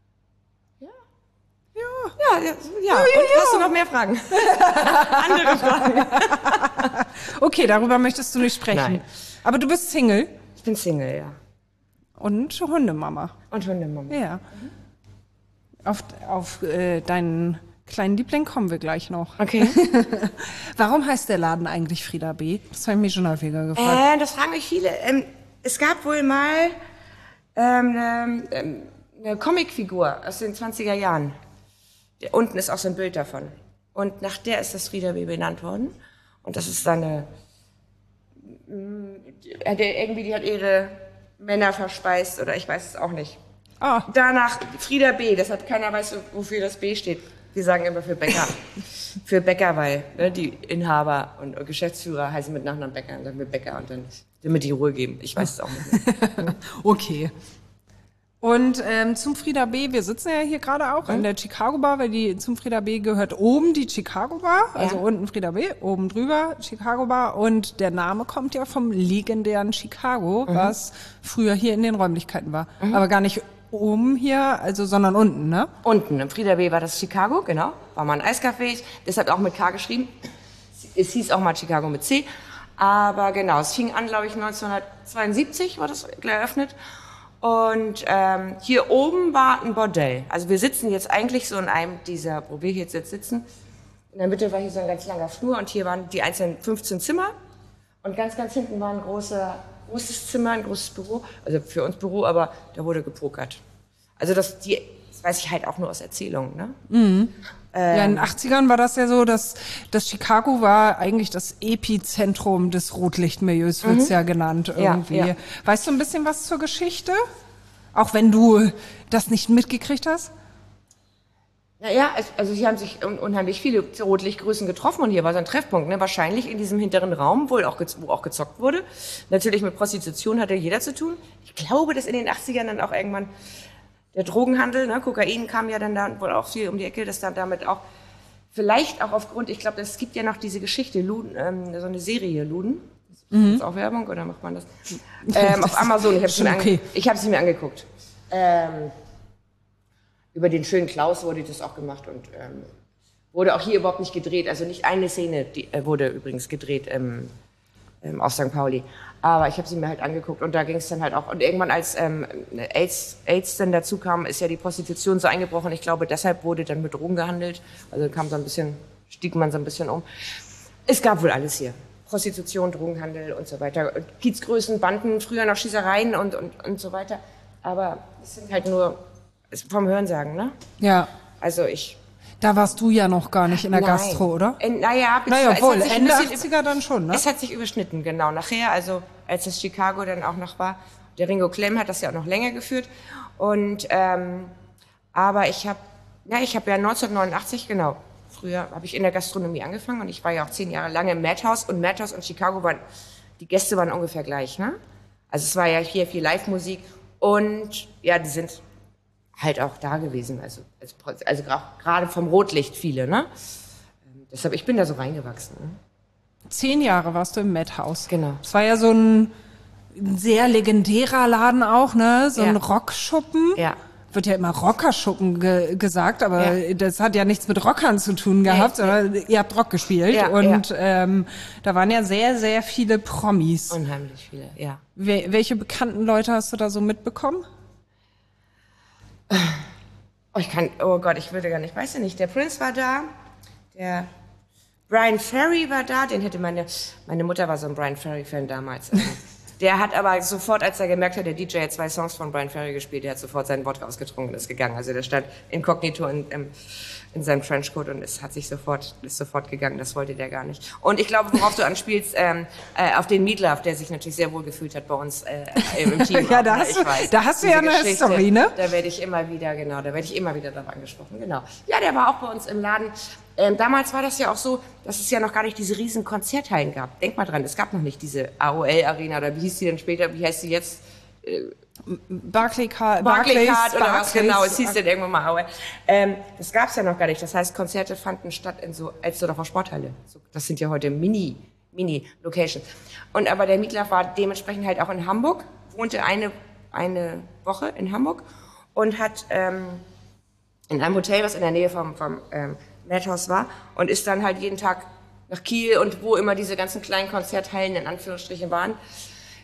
Ja, ja, ja. Und hast du noch mehr Fragen? Andere Fragen?
Okay, darüber möchtest du nicht sprechen.
Nein.
Aber du bist Single
Ich bin Single, ja.
und Hundemama.
Und Hundemama.
Ja. Auf, auf äh, deinen kleinen Liebling kommen wir gleich noch.
Okay.
Warum heißt der Laden eigentlich Frieda B? Das habe ich mich schon häufiger gefragt.
Äh, das fragen mich viele. Ähm, es gab wohl mal ähm, eine, ähm, eine Comicfigur aus den zwanziger Jahren. Der, unten ist auch so ein Bild davon. Und nach der ist das Frieda B benannt worden. Und das ist dann eine... Mh, irgendwie, die hat ihre Männer verspeist oder ich weiß es auch nicht.
Ah.
Danach Frieda B, deshalb keiner weiß, wofür das B steht. Wir sagen immer für Bäcker. Für Bäcker, weil ne, die Inhaber und Geschäftsführer heißen mit Nachnamen Bäcker und dann mit Bäcker und dann damit die Ruhe geben. Ich weiß es auch nicht mehr.
Okay. Und ähm, zum Frieda B, wir sitzen ja hier gerade auch mhm. in der Chicago Bar, weil die zum Frieda B gehört oben die Chicago Bar, also ja. unten Frieda B, oben drüber Chicago Bar und der Name kommt ja vom legendären Chicago, mhm. was früher hier in den Räumlichkeiten war, mhm. aber gar nicht oben hier, also sondern unten, ne?
Unten, im Frieda B war das Chicago, genau, war mal ein Eiscafé, deshalb auch mit K geschrieben, es hieß auch mal Chicago mit C, aber genau, es fing an, glaube ich, neunzehnhundertzweiundsiebzig war das eröffnet. Und ähm, hier oben war ein Bordell. Also wir sitzen jetzt eigentlich so in einem dieser, wo wir jetzt sitzen. In der Mitte war hier so ein ganz langer Flur und hier waren die einzelnen fünfzehn Zimmer. Und ganz, ganz hinten war ein großer, großes Zimmer, ein großes Büro. Also für uns Büro, aber da wurde gepokert. Also das, die, das weiß ich halt auch nur aus Erzählungen, ne?
Mhm. Ähm, ja, in den achtzigern war das ja so, dass das Chicago war eigentlich das Epizentrum des Rotlichtmilieus, wird's mhm. ja genannt irgendwie. Ja, ja. Weißt du ein bisschen was zur Geschichte? Auch wenn du das nicht mitgekriegt hast?
Naja, also hier haben sich unheimlich viele Rotlichtgrößen getroffen und hier war so ein Treffpunkt, ne? Wahrscheinlich in diesem hinteren Raum, wohl auch, wo auch gezockt wurde. Natürlich mit Prostitution hatte jeder zu tun. Ich glaube, dass in den achtzigern dann auch irgendwann der Drogenhandel, ne, Kokain kam ja dann da wohl auch viel um die Ecke, dass dann damit auch, vielleicht auch aufgrund, ich glaube, es gibt ja noch diese Geschichte, Luden, ähm, so eine Serie, Luden. Mhm. Ist das auch Werbung oder macht man das? Ähm, auf Amazon, ich habe sie, okay. hab sie mir angeguckt. Ähm, über den schönen Klaus wurde das auch gemacht und ähm, wurde auch hier überhaupt nicht gedreht, also nicht eine Szene die, äh, wurde übrigens gedreht ähm, ähm, auf Sankt Pauli. Aber ich habe sie mir halt angeguckt und da ging es dann halt auch. Und irgendwann, als ähm, AIDS, AIDS dann dazu kam, ist ja die Prostitution so eingebrochen. Ich glaube, deshalb wurde dann mit Drogen gehandelt. Also kam so ein bisschen, stieg man so ein bisschen um. Es gab wohl alles hier. Prostitution, Drogenhandel und so weiter. Kiezgrößen, Banden, früher noch Schießereien und, und, und so weiter. Aber es sind halt nur vom Hörensagen, ne?
Ja.
Also ich...
Da warst du ja noch gar nicht in der
Nein.
Gastro, oder?
In, naja,
naja wohl, Ende achtziger dann schon, ne?
Es hat sich überschnitten, genau. Nachher, also als das Chicago dann auch noch war, der Ringo Klemm hat das ja auch noch länger geführt. Und ähm, aber ich habe, ja, ich habe ja neunzehnhundertneunundachtzig, genau, früher habe ich in der Gastronomie angefangen und ich war ja auch zehn Jahre lange im Madhouse und Madhouse und Chicago waren, die Gäste waren ungefähr gleich, ne? Also es war ja hier viel Live-Musik und ja, die sind halt auch da gewesen, also, also, also gerade vom Rotlicht viele, ne? Ähm, deshalb, ich bin da so reingewachsen. Ne?
Zehn Jahre warst du im Madhouse.
Genau.
Es war ja so ein sehr legendärer Laden auch, ne? So ein
ja.
Rockschuppen.
Ja.
Wird ja immer Rockerschuppen ge gesagt, aber ja. das hat ja nichts mit Rockern zu tun gehabt, nee, sondern nee. ihr habt Rock gespielt
ja,
und
ja.
Ähm, da waren ja sehr, sehr viele Promis.
Unheimlich viele, ja.
Wel welche bekannten Leute hast du da so mitbekommen?
Oh, ich kann, oh Gott, ich würde gar nicht, weiß ich nicht, der Prince war da, der Brian Ferry war da, den hätte meine, meine Mutter war so ein Brian Ferry-Fan damals. Der hat aber sofort, als er gemerkt hat, der D J hat zwei Songs von Brian Ferry gespielt, der hat sofort seinen Wodka ausgetrunken und ist gegangen. Also der stand inkognito in, in, in seinem Trenchcoat und es hat sich sofort, ist sofort gegangen. Das wollte der gar nicht. Und ich glaube, worauf du anspielst, ähm, äh, auf den Meatloaf, der sich natürlich sehr wohl gefühlt hat bei uns äh, im Team.
Ja, da hast, du, weiß, da hast du ja eine Geschichte, Story, ne?
Da werde ich immer wieder, genau, da werde ich immer wieder darauf angesprochen, genau. Ja, der war auch bei uns im Laden. Ähm, damals war das ja auch so, dass es ja noch gar nicht diese riesen Konzerthallen gab. Denk mal dran, es gab noch nicht diese A O L-Arena oder wie hieß die denn später, wie heißt sie jetzt? Äh,
Barclaycard,
Barclaycard oder was genau, es hieß dann irgendwann mal A O L. Ähm, das gab's ja noch gar nicht. Das heißt, Konzerte fanden statt in so Elsterdorfer Sporthalle. So, das sind ja heute Mini, Mini-Locations. Und aber der Meatloaf war dementsprechend halt auch in Hamburg, wohnte eine, eine Woche in Hamburg und hat ähm, in einem Hotel, was in der Nähe vom, vom ähm, Madhouse war und ist dann halt jeden Tag nach Kiel und wo immer diese ganzen kleinen Konzerthallen in Anführungsstrichen waren,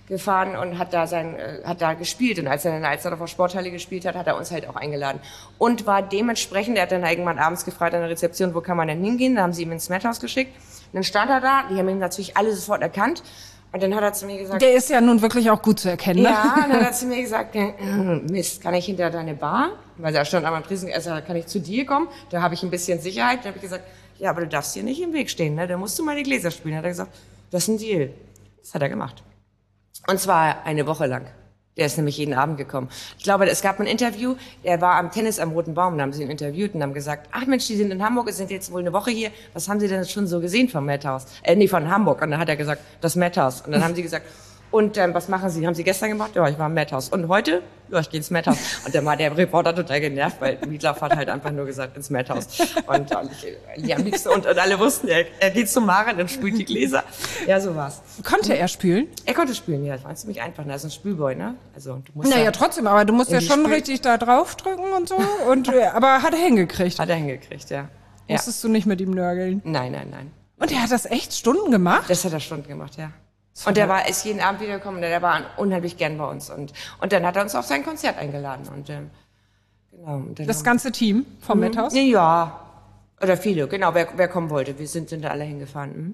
gefahren und hat da sein, äh, hat da gespielt. Und als er in der Alsterdorfer Sporthalle gespielt hat, hat er uns halt auch eingeladen. Und war dementsprechend, er hat dann irgendwann abends gefragt an der Rezeption, wo kann man denn hingehen? Da haben sie ihm ins Madhouse geschickt. Und dann stand er da, die haben ihn natürlich alle sofort erkannt. Und dann hat er zu mir gesagt...
Der ist ja nun wirklich auch gut zu erkennen, ne?
Ja, und dann hat er zu mir gesagt, Mist, kann ich hinter deine Bar? Weil da stand einmal im Tresen, also kann ich zu dir kommen? Da habe ich ein bisschen Sicherheit. Dann habe ich gesagt, ja, aber du darfst hier nicht im Weg stehen, ne? Da musst du meine Gläser spielen. Dann hat er gesagt, das ist ein Deal. Das hat er gemacht. Und zwar eine Woche lang. Der ist nämlich jeden Abend gekommen. Ich glaube, es gab ein Interview, er war am Tennis am Roten Baum, da haben sie ihn interviewt und haben gesagt, ach Mensch, die sind in Hamburg, sind jetzt wohl eine Woche hier, was haben Sie denn schon so gesehen vom Madhouse? Äh, nee, von Hamburg. Und dann hat er gesagt, das Madhouse. Und dann haben sie gesagt, und ähm, was machen Sie? Haben Sie gestern gemacht? Ja, ich war im Madhouse. Und heute? Ja, ich gehe ins Madhouse. Und dann war der Reporter total genervt, weil Mietlaff hat halt einfach nur gesagt, ins Madhouse. Und, und ich, am liebsten, und, und alle wussten, er, er geht zu Maren und spült die Gläser. Ja, so war's.
Konnte er spülen?
Er konnte spülen, ja. Das war ziemlich einfach. Er ist ein Spülboy, ne? Also, du musst
naja,
ja
trotzdem, aber du musst ja schon
Spül
richtig da draufdrücken und so. Und, aber hat er hingekriegt.
Hat er hingekriegt, ja. ja.
Musstest du nicht mit ihm nörgeln?
Nein, nein, nein.
Und er hat das echt Stunden gemacht?
Das hat er Stunden gemacht, ja. Und der war, ist jeden Abend wiedergekommen, der war unheimlich gern bei uns. Und, und dann hat er uns auf sein Konzert eingeladen. Und, ähm, genau. Und dann
das ganze Team vom
mhm.
Madhouse?
Ja. Oder viele, genau, wer, wer kommen wollte. Wir sind, sind da alle hingefahren. Mhm.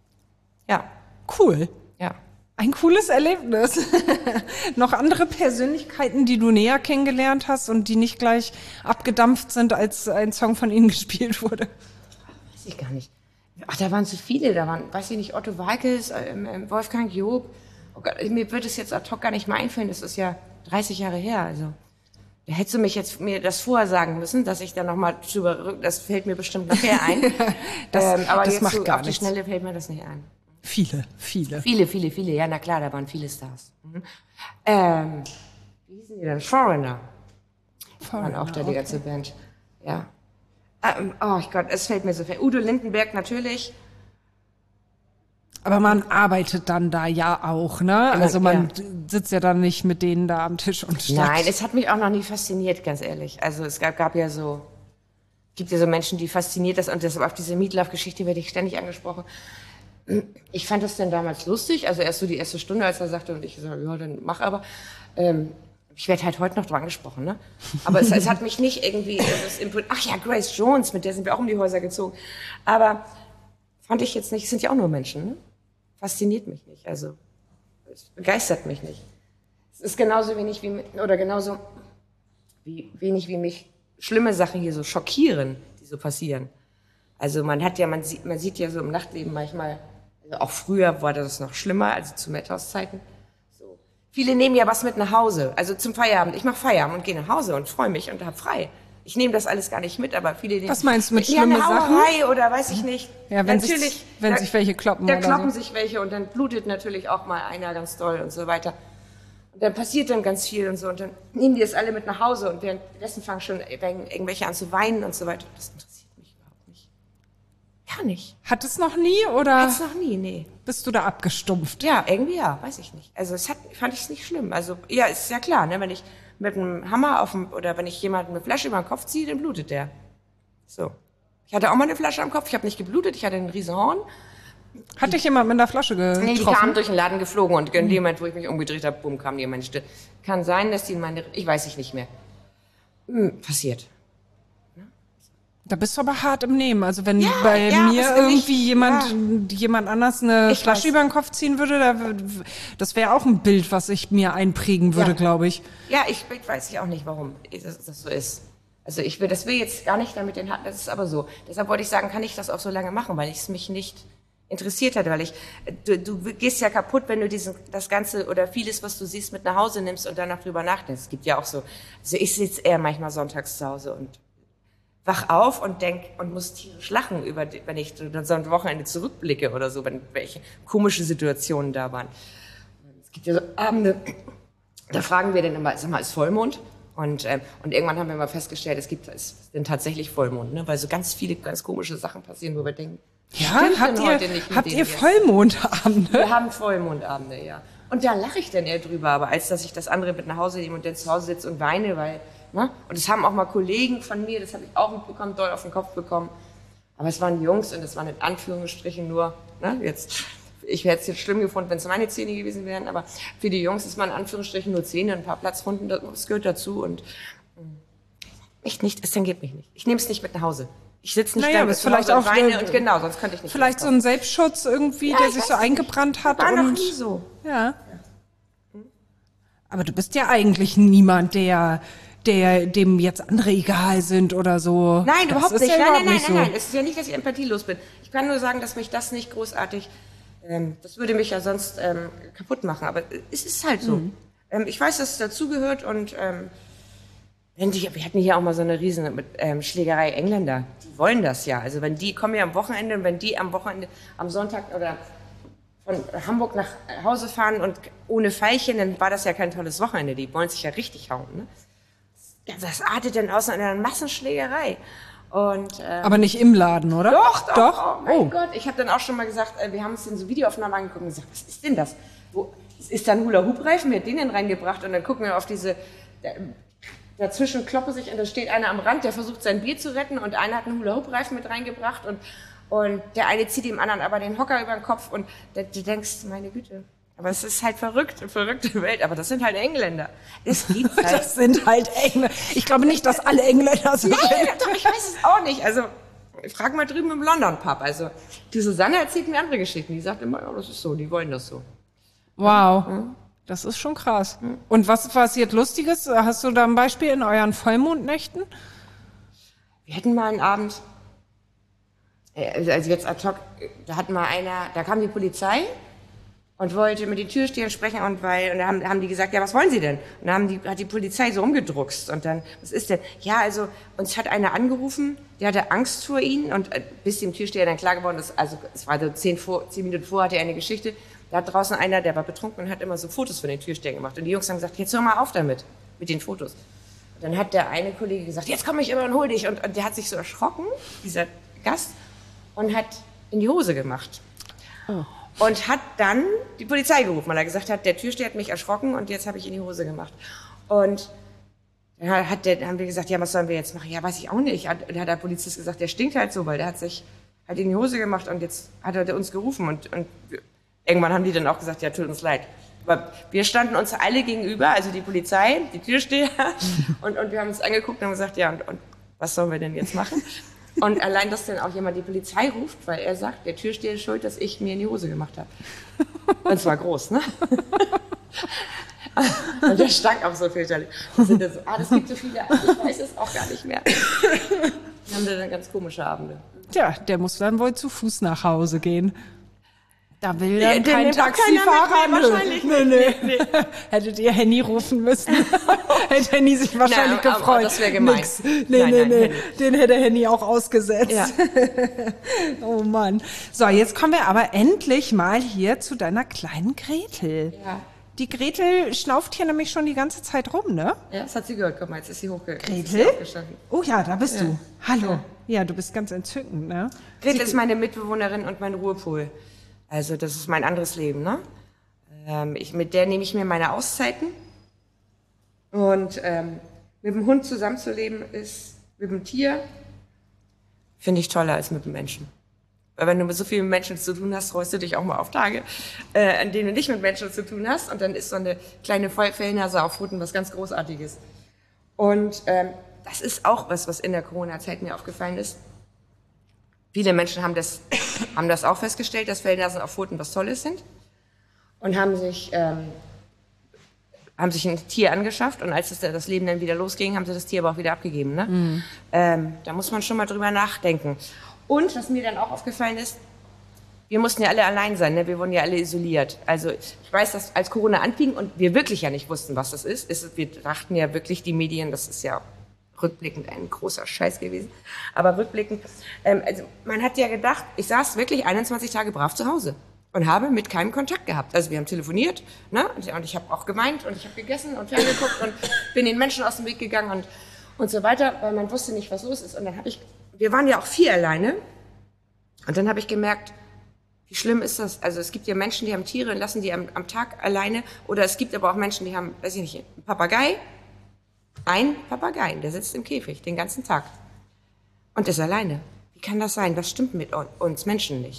Ja.
Cool.
Ja.
Ein cooles Erlebnis. Noch andere Persönlichkeiten, die du näher kennengelernt hast und die nicht gleich abgedampft sind, als ein Song von ihnen gespielt wurde?
Weiß ich gar nicht. Ach, da waren so viele, da waren, weiß ich nicht, Otto Walkes, äh, Wolfgang Job. Oh Gott, mir wird es jetzt ad hoc gar nicht mehr einfallen, das ist ja dreißig Jahre her, also. Da hättest du mich jetzt mir das vorher sagen müssen, dass ich da nochmal drüber, das fällt mir bestimmt nachher ein.
das
ähm, aber
das
jetzt
macht
so
gar
auf
nichts.
die Schnelle fällt mir das nicht ein.
Viele, viele.
Viele, viele, viele, ja, na klar, da waren viele Stars. Mhm. Ähm, wie hießen die denn? Foreigner.
Foreigner,
waren auch da, die
okay.
ganze Band. Ja. Ähm, oh Gott, es fällt mir so viel. Udo Lindenberg natürlich.
Aber man arbeitet dann da ja auch, ne? Also man
ja.
sitzt ja dann nicht mit denen da am Tisch und schnackt.
Nein, es hat mich auch noch nie fasziniert, ganz ehrlich. Also es gab, gab ja so, gibt ja so Menschen, die fasziniert das und deshalb auf diese Meatloaf-Geschichte werde ich ständig angesprochen. Ich fand das dann damals lustig, also erst so die erste Stunde, als er sagte und ich so, ja, dann mach aber. Ähm, ich werde halt heute noch drauf angesprochen, ne? Aber es, es hat mich nicht irgendwie, das Input, ach ja, Grace Jones, mit der sind wir auch um die Häuser gezogen. Aber fand ich jetzt nicht, es sind ja auch nur Menschen, ne? Fasziniert mich nicht, also es begeistert mich nicht. Es ist genauso wenig wie, mit, oder genauso wie, wenig wie mich schlimme Sachen hier so schockieren, die so passieren. Also man hat ja, man sieht, man sieht ja so im Nachtleben manchmal, also auch früher war das noch schlimmer, also zu Madhouse-Zeiten. So. Viele nehmen ja was mit nach Hause, also zum Feierabend. Ich mache Feierabend und gehe nach Hause und freue mich und habe frei. Ich nehme das alles gar nicht mit, aber viele nehmen...
Was meinst du mit
ja,
schlimme
eine
Sachen?
Hauerei oder weiß ich nicht.
Ja, wenn,
natürlich,
sich, wenn
da,
sich welche kloppen
Da
oder
kloppen
so.
sich welche und dann blutet natürlich auch mal einer ganz doll und so weiter. Und dann passiert dann ganz viel und so und dann nehmen die das alle mit nach Hause und währenddessen fangen schon irgendwelche an zu weinen und so weiter. Das interessiert mich überhaupt nicht. Gar nicht.
Hat es noch nie oder
Hat's noch nie, nee.
bist du da abgestumpft?
Ja, irgendwie ja, weiß ich nicht. Also es hat, fand ich es nicht schlimm. Also ja, ist ja klar, ne, wenn ich mit einem Hammer auf dem, oder wenn ich jemanden eine Flasche über den Kopf ziehe, dann blutet der. So. Ich hatte auch mal eine Flasche am Kopf, ich habe nicht geblutet, ich hatte einen Riesenhorn.
Hat dich jemand mit der Flasche getroffen?
Nee, die kamen durch den Laden geflogen und in dem Moment, wo ich mich umgedreht habe, bumm, kam die in meine Stirn. Kann sein, dass die in meine, ich weiß ich nicht mehr. Hm, passiert.
Da bist du aber hart im Nehmen. Also wenn
Ja,
bei
ja,
mir
was will ich-
irgendwie jemand, jemand anders eine
Ich
Flasche
weiß.
über den Kopf ziehen würde, da, wür- das wäre auch ein Bild, was ich mir einprägen würde,
Ja.
glaube ich.
Ja, ich, ich weiß ja auch nicht, warum das, das so ist. Also ich will, das will jetzt gar nicht damit den Hatten, das ist aber so. Deshalb wollte ich sagen, kann ich das auch so lange machen, weil es mich nicht interessiert hat, weil ich, du, du gehst ja kaputt, wenn du diesen, das Ganze oder vieles, was du siehst, mit nach Hause nimmst und danach drüber nachdenkst. Es gibt ja auch so, also ich sitze eher manchmal sonntags zu Hause und wach auf und denk und muss tierisch lachen, über die, wenn ich so ein Wochenende zurückblicke oder so, wenn welche komische Situationen da waren. Es gibt ja so Abende, da fragen wir dann immer, sag mal, ist Vollmond? Und, ähm, und irgendwann haben wir mal festgestellt, es gibt, es sind tatsächlich Vollmond, ne? Weil so ganz viele, ganz komische Sachen passieren, wo wir denken,
Ja,
stimmt
habt
denn
ihr,
heute nicht mit
habt
denen
ihr
jetzt?
Vollmondabende?
Wir haben Vollmondabende, ja. Und da lache ich dann eher drüber, aber als dass ich das andere mit nach Hause nehme und dann zu Hause sitze und weine, weil, ne? Und das haben auch mal Kollegen von mir, das habe ich auch mitbekommen, doll auf den Kopf bekommen. Aber es waren Jungs und es waren in Anführungsstrichen nur, ne, jetzt ich hätte es jetzt schlimm gefunden, wenn es meine Zähne gewesen wären, aber für die Jungs ist man in Anführungsstrichen nur Zähne, ein paar Platzwunden, das gehört dazu und echt nicht, es tangiert mich nicht. Ich nehme es nicht mit nach Hause. Ich sitze nicht
naja,
da
aber es vielleicht auch
weine und genau, sonst könnte ich nicht.
Vielleicht so ein Selbstschutz irgendwie, ja, der sich so eingebrannt hat.
War
und
noch nie so.
Ja. ja. Aber du bist ja eigentlich niemand, der, der dem jetzt andere egal sind oder so.
Nein,
das
überhaupt nicht.
Ja
nein,
überhaupt
nein,
nicht
nein, nein,
so.
nein. Es ist ja nicht, dass ich empathielos bin. Ich kann nur sagen, dass mich das nicht großartig, ähm, das würde mich ja sonst ähm, kaputt machen. Aber es ist halt so. Mhm. Ähm, ich weiß, dass es dazugehört und ähm, wenn die, wir hatten hier auch mal so eine riesen mit, ähm, Schlägerei Engländer. Die wollen das ja. Also wenn die kommen ja am Wochenende und wenn die am Wochenende, am Sonntag oder von Hamburg nach Hause fahren und ohne Veilchen, dann war das ja kein tolles Wochenende. Die wollen sich ja richtig hauen. Ne? Ja, das artet dann aus in einer Massenschlägerei. Und, ähm,
aber nicht im Laden, oder?
Doch, doch.
doch?
Oh mein
oh.
Gott, ich habe dann auch schon mal gesagt, äh, wir haben uns in so Videoaufnahmen angeguckt und gesagt, was ist denn das? Wo ist da ein Hula-Hoop-Reifen? Wer hat den denn reingebracht? Und dann gucken wir auf diese, der, dazwischen kloppen sich und da steht einer am Rand, der versucht sein Bier zu retten und einer hat einen Hula-Hoop-Reifen mit reingebracht und Und der eine zieht dem anderen aber den Hocker über den Kopf und du denkst, meine Güte. Aber es ist halt verrückt, eine verrückte Welt. Aber das sind halt Engländer. Das gibt's halt.
Das sind halt Engländer. Ich glaube nicht, dass alle Engländer so
Nein,
sind.
doch, ich weiß es auch nicht. Also, frag mal drüben im London-Pub. Also, die Susanne erzählt mir andere Geschichten. Die sagt immer, ja, das ist so, die wollen das so.
Wow. Hm? Das ist schon krass. Hm? Und was passiert Lustiges? Hast du da ein Beispiel in euren Vollmondnächten?
Wir hatten mal einen Abend, also jetzt ad hoc, da hat mal einer, da kam die Polizei und wollte mit den Türstehern sprechen und weil, und da haben, haben die gesagt, ja, was wollen Sie denn? Und dann haben die, hat die Polizei so rumgedruckst und dann, was ist denn? Ja, also, uns hat einer angerufen, der hatte Angst vor ihnen und bis dem Türsteher dann klar geworden ist, also, es war so zehn, vor, zehn Minuten vor, hatte er eine Geschichte, da hat draußen einer, der war betrunken und hat immer so Fotos von den Türstehern gemacht und die Jungs haben gesagt, jetzt hör mal auf damit, mit den Fotos. Und dann hat der eine Kollege gesagt, jetzt komme ich immer und hol dich und, und der hat sich so erschrocken, dieser Gast, und hat in die Hose gemacht. Oh. Und hat dann die Polizei gerufen, weil er gesagt hat, der Türsteher hat mich erschrocken und jetzt habe ich in die Hose gemacht. Und dann hat der, haben wir gesagt, ja, was sollen wir jetzt machen? Ja, weiß ich auch nicht. Hat, hat der Polizist gesagt, der stinkt halt so, weil der hat sich halt in die Hose gemacht und jetzt hat er uns gerufen. Und, und irgendwann haben die dann auch gesagt, ja, tut uns leid. Aber wir standen uns alle gegenüber, also die Polizei, die Türsteher, und, und wir haben uns angeguckt und haben gesagt, ja, und, und was sollen wir denn jetzt machen? Und allein, dass dann auch jemand die Polizei ruft, weil er sagt, der Türsteher ist schuld, dass ich mir in die Hose gemacht habe. Und zwar groß, ne? Und der stank auch so fürchterlich. Das sind das, ah, das gibt so viele, ich weiß es auch gar nicht mehr. Die haben dann ganz komische Abende.
Tja, der muss dann wohl zu Fuß nach Hause gehen. Da will dann
ja,
kein Taxifahrer.
Mehr, wahrscheinlich
nö, nö. Nee, nee. Hättet ihr Henny rufen müssen. Hätte Henny sich wahrscheinlich
nein,
gefreut.
Aber das wäre gemein.
Nix. Nee, nein, nee,
nein,
nee.
Henny.
Den hätte Henny auch ausgesetzt.
Ja.
Oh Mann. So, jetzt kommen wir aber endlich mal hier zu deiner kleinen Gretel.
Ja.
Die Gretel schnauft hier nämlich schon die ganze Zeit rum, ne?
Ja, das hat sie gehört. Guck mal, jetzt ist sie hochgegangen.
Gretel? Oh ja, da bist
ja.
du. Hallo. Ja. ja, du bist ganz entzückend, ne?
Gretel
sie
ist meine Mitbewohnerin und mein Ruhepol. Also das ist mein anderes Leben, ne? Ähm, ich, mit der nehme ich mir meine Auszeiten. Und ähm, mit dem Hund zusammenzuleben ist, mit dem Tier, finde ich toller als mit dem Menschen. Weil wenn du mit so vielen Menschen zu tun hast, freust du dich auch mal auf Tage, äh, an denen du nicht mit Menschen zu tun hast. Und dann ist so eine kleine Fellnase auf Pfoten was ganz Großartiges. Und ähm, das ist auch was, was in der Corona-Zeit mir aufgefallen ist. Viele Menschen haben das, haben das auch festgestellt, dass Fellnasen auf Pfoten was Tolles sind und haben sich, ähm, haben sich ein Tier angeschafft und als das, das Leben dann wieder losging, haben sie das Tier aber auch wieder abgegeben. Ne? Mhm. Ähm, da muss man schon mal drüber nachdenken. Und was mir dann auch aufgefallen ist, wir mussten ja alle allein sein, ne? Wir wurden ja alle isoliert. Also ich weiß, dass als Corona anfing und wir wirklich ja nicht wussten, was das ist, ist wir dachten ja wirklich, die Medien, das ist ja rückblickend ein großer Scheiß gewesen. Aber rückblickend, ähm, also man hat ja gedacht, ich saß wirklich einundzwanzig Tage brav zu Hause und habe mit keinem Kontakt gehabt. Also wir haben telefoniert, ne? Und ich habe auch geweint und ich habe gegessen und ferngeguckt und bin den Menschen aus dem Weg gegangen und, und so weiter, weil man wusste nicht, was los ist. Und dann habe ich, wir waren ja auch vier alleine und dann habe ich gemerkt, wie schlimm ist das? Also es gibt ja Menschen, die haben Tiere und lassen die am, am Tag alleine oder es gibt aber auch Menschen, die haben, weiß ich nicht, einen Papagei. Ein Papagei, der sitzt im Käfig den ganzen Tag und ist alleine. Wie kann das sein? Was stimmt mit uns Menschen nicht?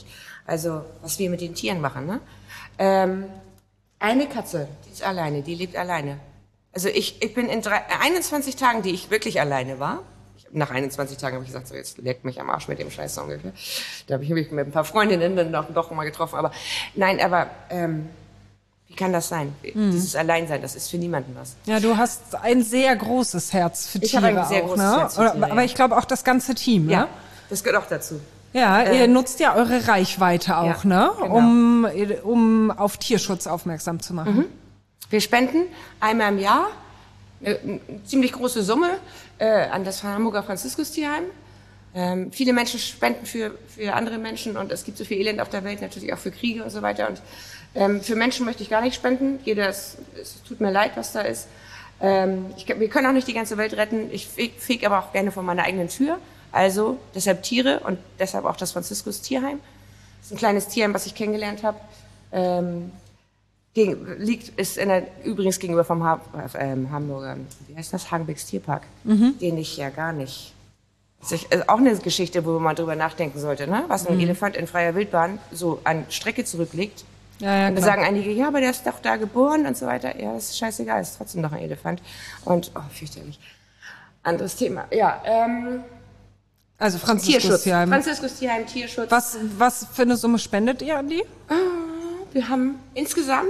Also was wir mit den Tieren machen. Ne? Ähm, eine Katze, die ist alleine, die lebt alleine. Also ich, ich bin in drei, einundzwanzig Tagen, die ich wirklich alleine war. Ich, nach einundzwanzig Tagen habe ich gesagt, so jetzt leckt mich am Arsch mit dem Scheiß so ungefähr. Da habe ich mich mit ein paar Freundinnen dann doch, doch mal getroffen. Aber nein, aber ähm, wie kann das sein? Mhm. Dieses Alleinsein, das ist für niemanden was.
Ja, du hast ein sehr großes Herz für
ich
Tiere
habe ein sehr
auch,
großes
ne?
Herz für Tiere,
Oder, aber
ja.
ich glaube auch das ganze Team,
Ja,
ne?
das gehört auch dazu.
Ja,
Äh,
ihr nutzt ja eure Reichweite auch,
ja,
ne?
genau.
Um, um auf Tierschutz aufmerksam zu machen.
Mhm. Wir spenden einmal im Jahr eine, eine ziemlich große Summe äh, an das Hamburger Franziskus-Tierheim. Ähm, viele Menschen spenden für, für andere Menschen und es gibt so viel Elend auf der Welt, natürlich auch für Kriege und so weiter. Und ähm, für Menschen möchte ich gar nicht spenden. Jeder, ist, es tut mir leid, was da ist. Ähm, ich, wir können auch nicht die ganze Welt retten. Ich fege aber auch gerne vor meiner eigenen Tür. Also deshalb Tiere und deshalb auch das Franziskus-Tierheim. Das ist ein kleines Tierheim, was ich kennengelernt habe. Ähm, gegen, liegt ist in der, übrigens gegenüber vom ha äh, Hamburger, wie heißt das, Hagenbecks Tierpark, mhm. den ich ja gar nicht. Das ist auch eine Geschichte, wo man drüber nachdenken sollte, ne? Was ein mhm. Elefant in freier Wildbahn so an Strecke zurücklegt.
Ja, ja,
und da sagen einige, ja, aber der ist doch da geboren und so weiter. Ja, das ist scheißegal, ist trotzdem noch ein Elefant. Und, oh, fürchterlich. Anderes Thema. Ja, ähm,
also Franziskus-Tierheim.
Franziskus-Tierheim, Tierschutz.
Was, was für eine Summe spendet ihr an die?
Wir haben insgesamt,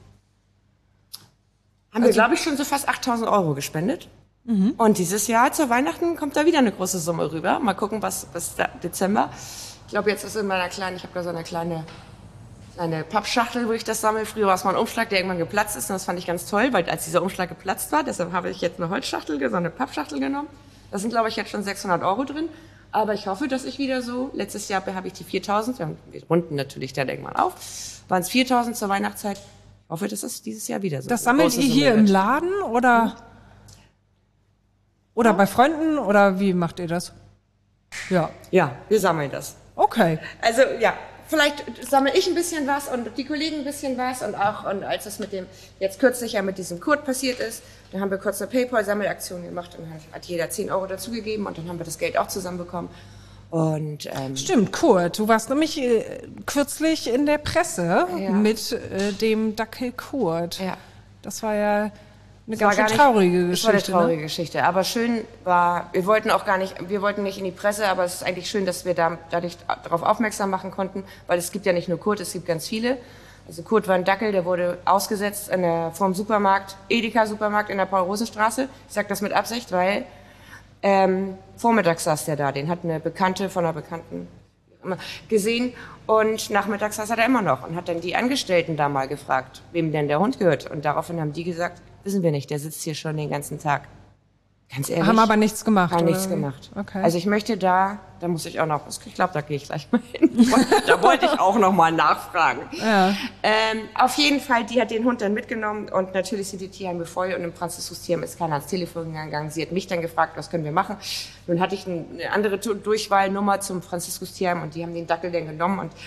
haben
also,
wir, glaube ich, schon so fast achttausend Euro gespendet. Mhm. Und dieses Jahr zu Weihnachten kommt da wieder eine große Summe rüber. Mal gucken, was bis Dezember. Ich glaube, jetzt ist in meiner kleinen, ich habe da so eine kleine, kleine Pappschachtel, wo ich das sammle. Früher war es mal ein Umschlag, der irgendwann geplatzt ist. Und das fand ich ganz toll, weil als dieser Umschlag geplatzt war, deshalb habe ich jetzt eine Holzschachtel, so eine Pappschachtel genommen. Da sind, glaube ich, jetzt schon sechshundert Euro drin. Aber ich hoffe, dass ich wieder so, letztes Jahr habe ich die viertausend, wir runden natürlich dann irgendwann auf, waren es viertausend zur Weihnachtszeit. Ich hoffe, dass das dieses Jahr wieder so.
Das sammelt ihr hier im Laden oder, mhm. oder ja. bei Freunden oder wie macht ihr das? Ja.
Ja, wir sammeln das.
Okay.
Also, ja. Vielleicht sammle ich ein bisschen was und die Kollegen ein bisschen was und auch, und als es mit dem, jetzt kürzlich ja mit diesem Kurt passiert ist, da haben wir kurz eine PayPal-Sammelaktion gemacht und hat jeder zehn Euro dazugegeben und dann haben wir das Geld auch zusammenbekommen. Und, ähm,
stimmt, Kurt, du warst nämlich äh, kürzlich in der Presse
ja.
mit äh, dem Dackel Kurt.
Ja.
Das war ja eine
das
ganz
war
schön traurige
nicht,
Geschichte.
Das war eine traurige
ne?
Geschichte. Aber schön war, wir wollten auch gar nicht, wir wollten nicht in die Presse, aber es ist eigentlich schön, dass wir da dadurch darauf aufmerksam machen konnten, weil es gibt ja nicht nur Kurt, es gibt ganz viele. Also Kurt war ein Dackel, der wurde ausgesetzt in der, vorm Supermarkt, Edeka-Supermarkt in der Paul-Rose-Straße. Ich sage das mit Absicht, weil ähm, vormittags saß der da, den hat eine Bekannte von einer Bekannten gesehen und nachmittags saß er da immer noch und hat dann die Angestellten da mal gefragt, wem denn der Hund gehört. Und daraufhin haben die gesagt, wissen wir nicht, der sitzt hier schon den ganzen Tag. Ganz ehrlich.
Haben aber nichts gemacht,
Haben
oder?
nichts gemacht.
Okay.
Also ich möchte da, da muss ich auch noch, ich glaube, da gehe ich gleich mal hin. Da wollte ich auch noch mal nachfragen.
Ja.
Ähm, auf jeden Fall, die hat den Hund dann mitgenommen und natürlich sind die Tierheime voll und im Franziskus-Tierheim ist keiner ans Telefon gegangen. Sie hat mich dann gefragt, was können wir machen. Nun hatte ich eine andere Durchwahlnummer zum Franziskus-Tierheim und die haben den Dackel dann genommen und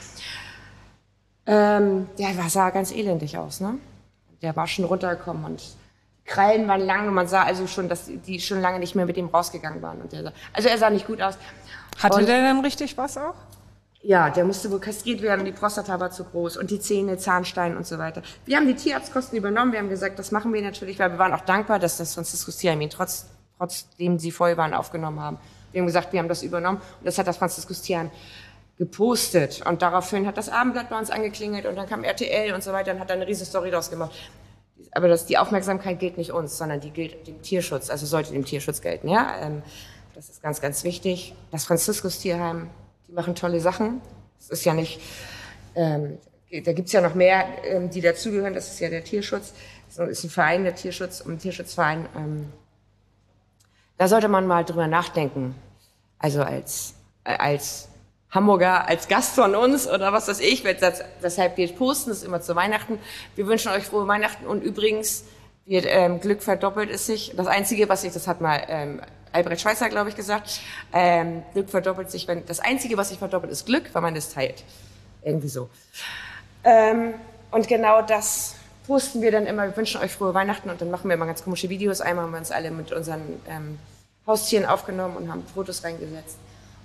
ähm, der sah ganz elendig aus, ne? Der war schon runtergekommen und Krallen waren lang und man sah also schon, dass die schon lange nicht mehr mit ihm rausgegangen waren. Und der sah, also er sah nicht gut aus.
Hatte
und,
der denn richtig was auch?
Ja, der musste wohl kastriert werden, die Prostata war zu groß und die Zähne, Zahnstein und so weiter. Wir haben die Tierarztkosten übernommen, wir haben gesagt, das machen wir natürlich, weil wir waren auch dankbar, dass das Franziskus-Tierheim ihn trotz, trotzdem sie voll waren, aufgenommen haben. Wir haben gesagt, wir haben das übernommen und das hat das Franziskus-Tierheim gepostet. Und daraufhin hat das Abendblatt bei uns angeklingelt und dann kam R T L und so weiter und hat da eine riesen Story draus gemacht. Aber das, die Aufmerksamkeit gilt nicht uns, sondern die gilt dem Tierschutz, also sollte dem Tierschutz gelten. Ja? Ähm, das ist ganz, ganz wichtig. Das Franziskus-Tierheim, die machen tolle Sachen. Es ist ja nicht, ähm, da gibt's ja noch mehr, ähm, die dazugehören. Das ist ja der Tierschutz. Das ist ein Verein, der Tierschutz, ein Tierschutzverein. Ähm, da sollte man mal drüber nachdenken. Also als, äh, als Hamburger, als Gast von uns oder was weiß ich, deshalb wir posten es immer zu Weihnachten. Wir wünschen euch frohe Weihnachten und übrigens wird ähm, Glück verdoppelt es sich. Das Einzige, was ich, das hat mal ähm, Albrecht Schweitzer, glaube ich, gesagt, ähm, Glück verdoppelt sich, wenn das Einzige, was sich verdoppelt, ist Glück, wenn man es teilt. Irgendwie so. Ähm, und genau das posten wir dann immer. Wir wünschen euch frohe Weihnachten und dann machen wir immer ganz komische Videos. Einmal haben wir uns alle mit unseren ähm, Haustieren aufgenommen und haben Fotos reingesetzt.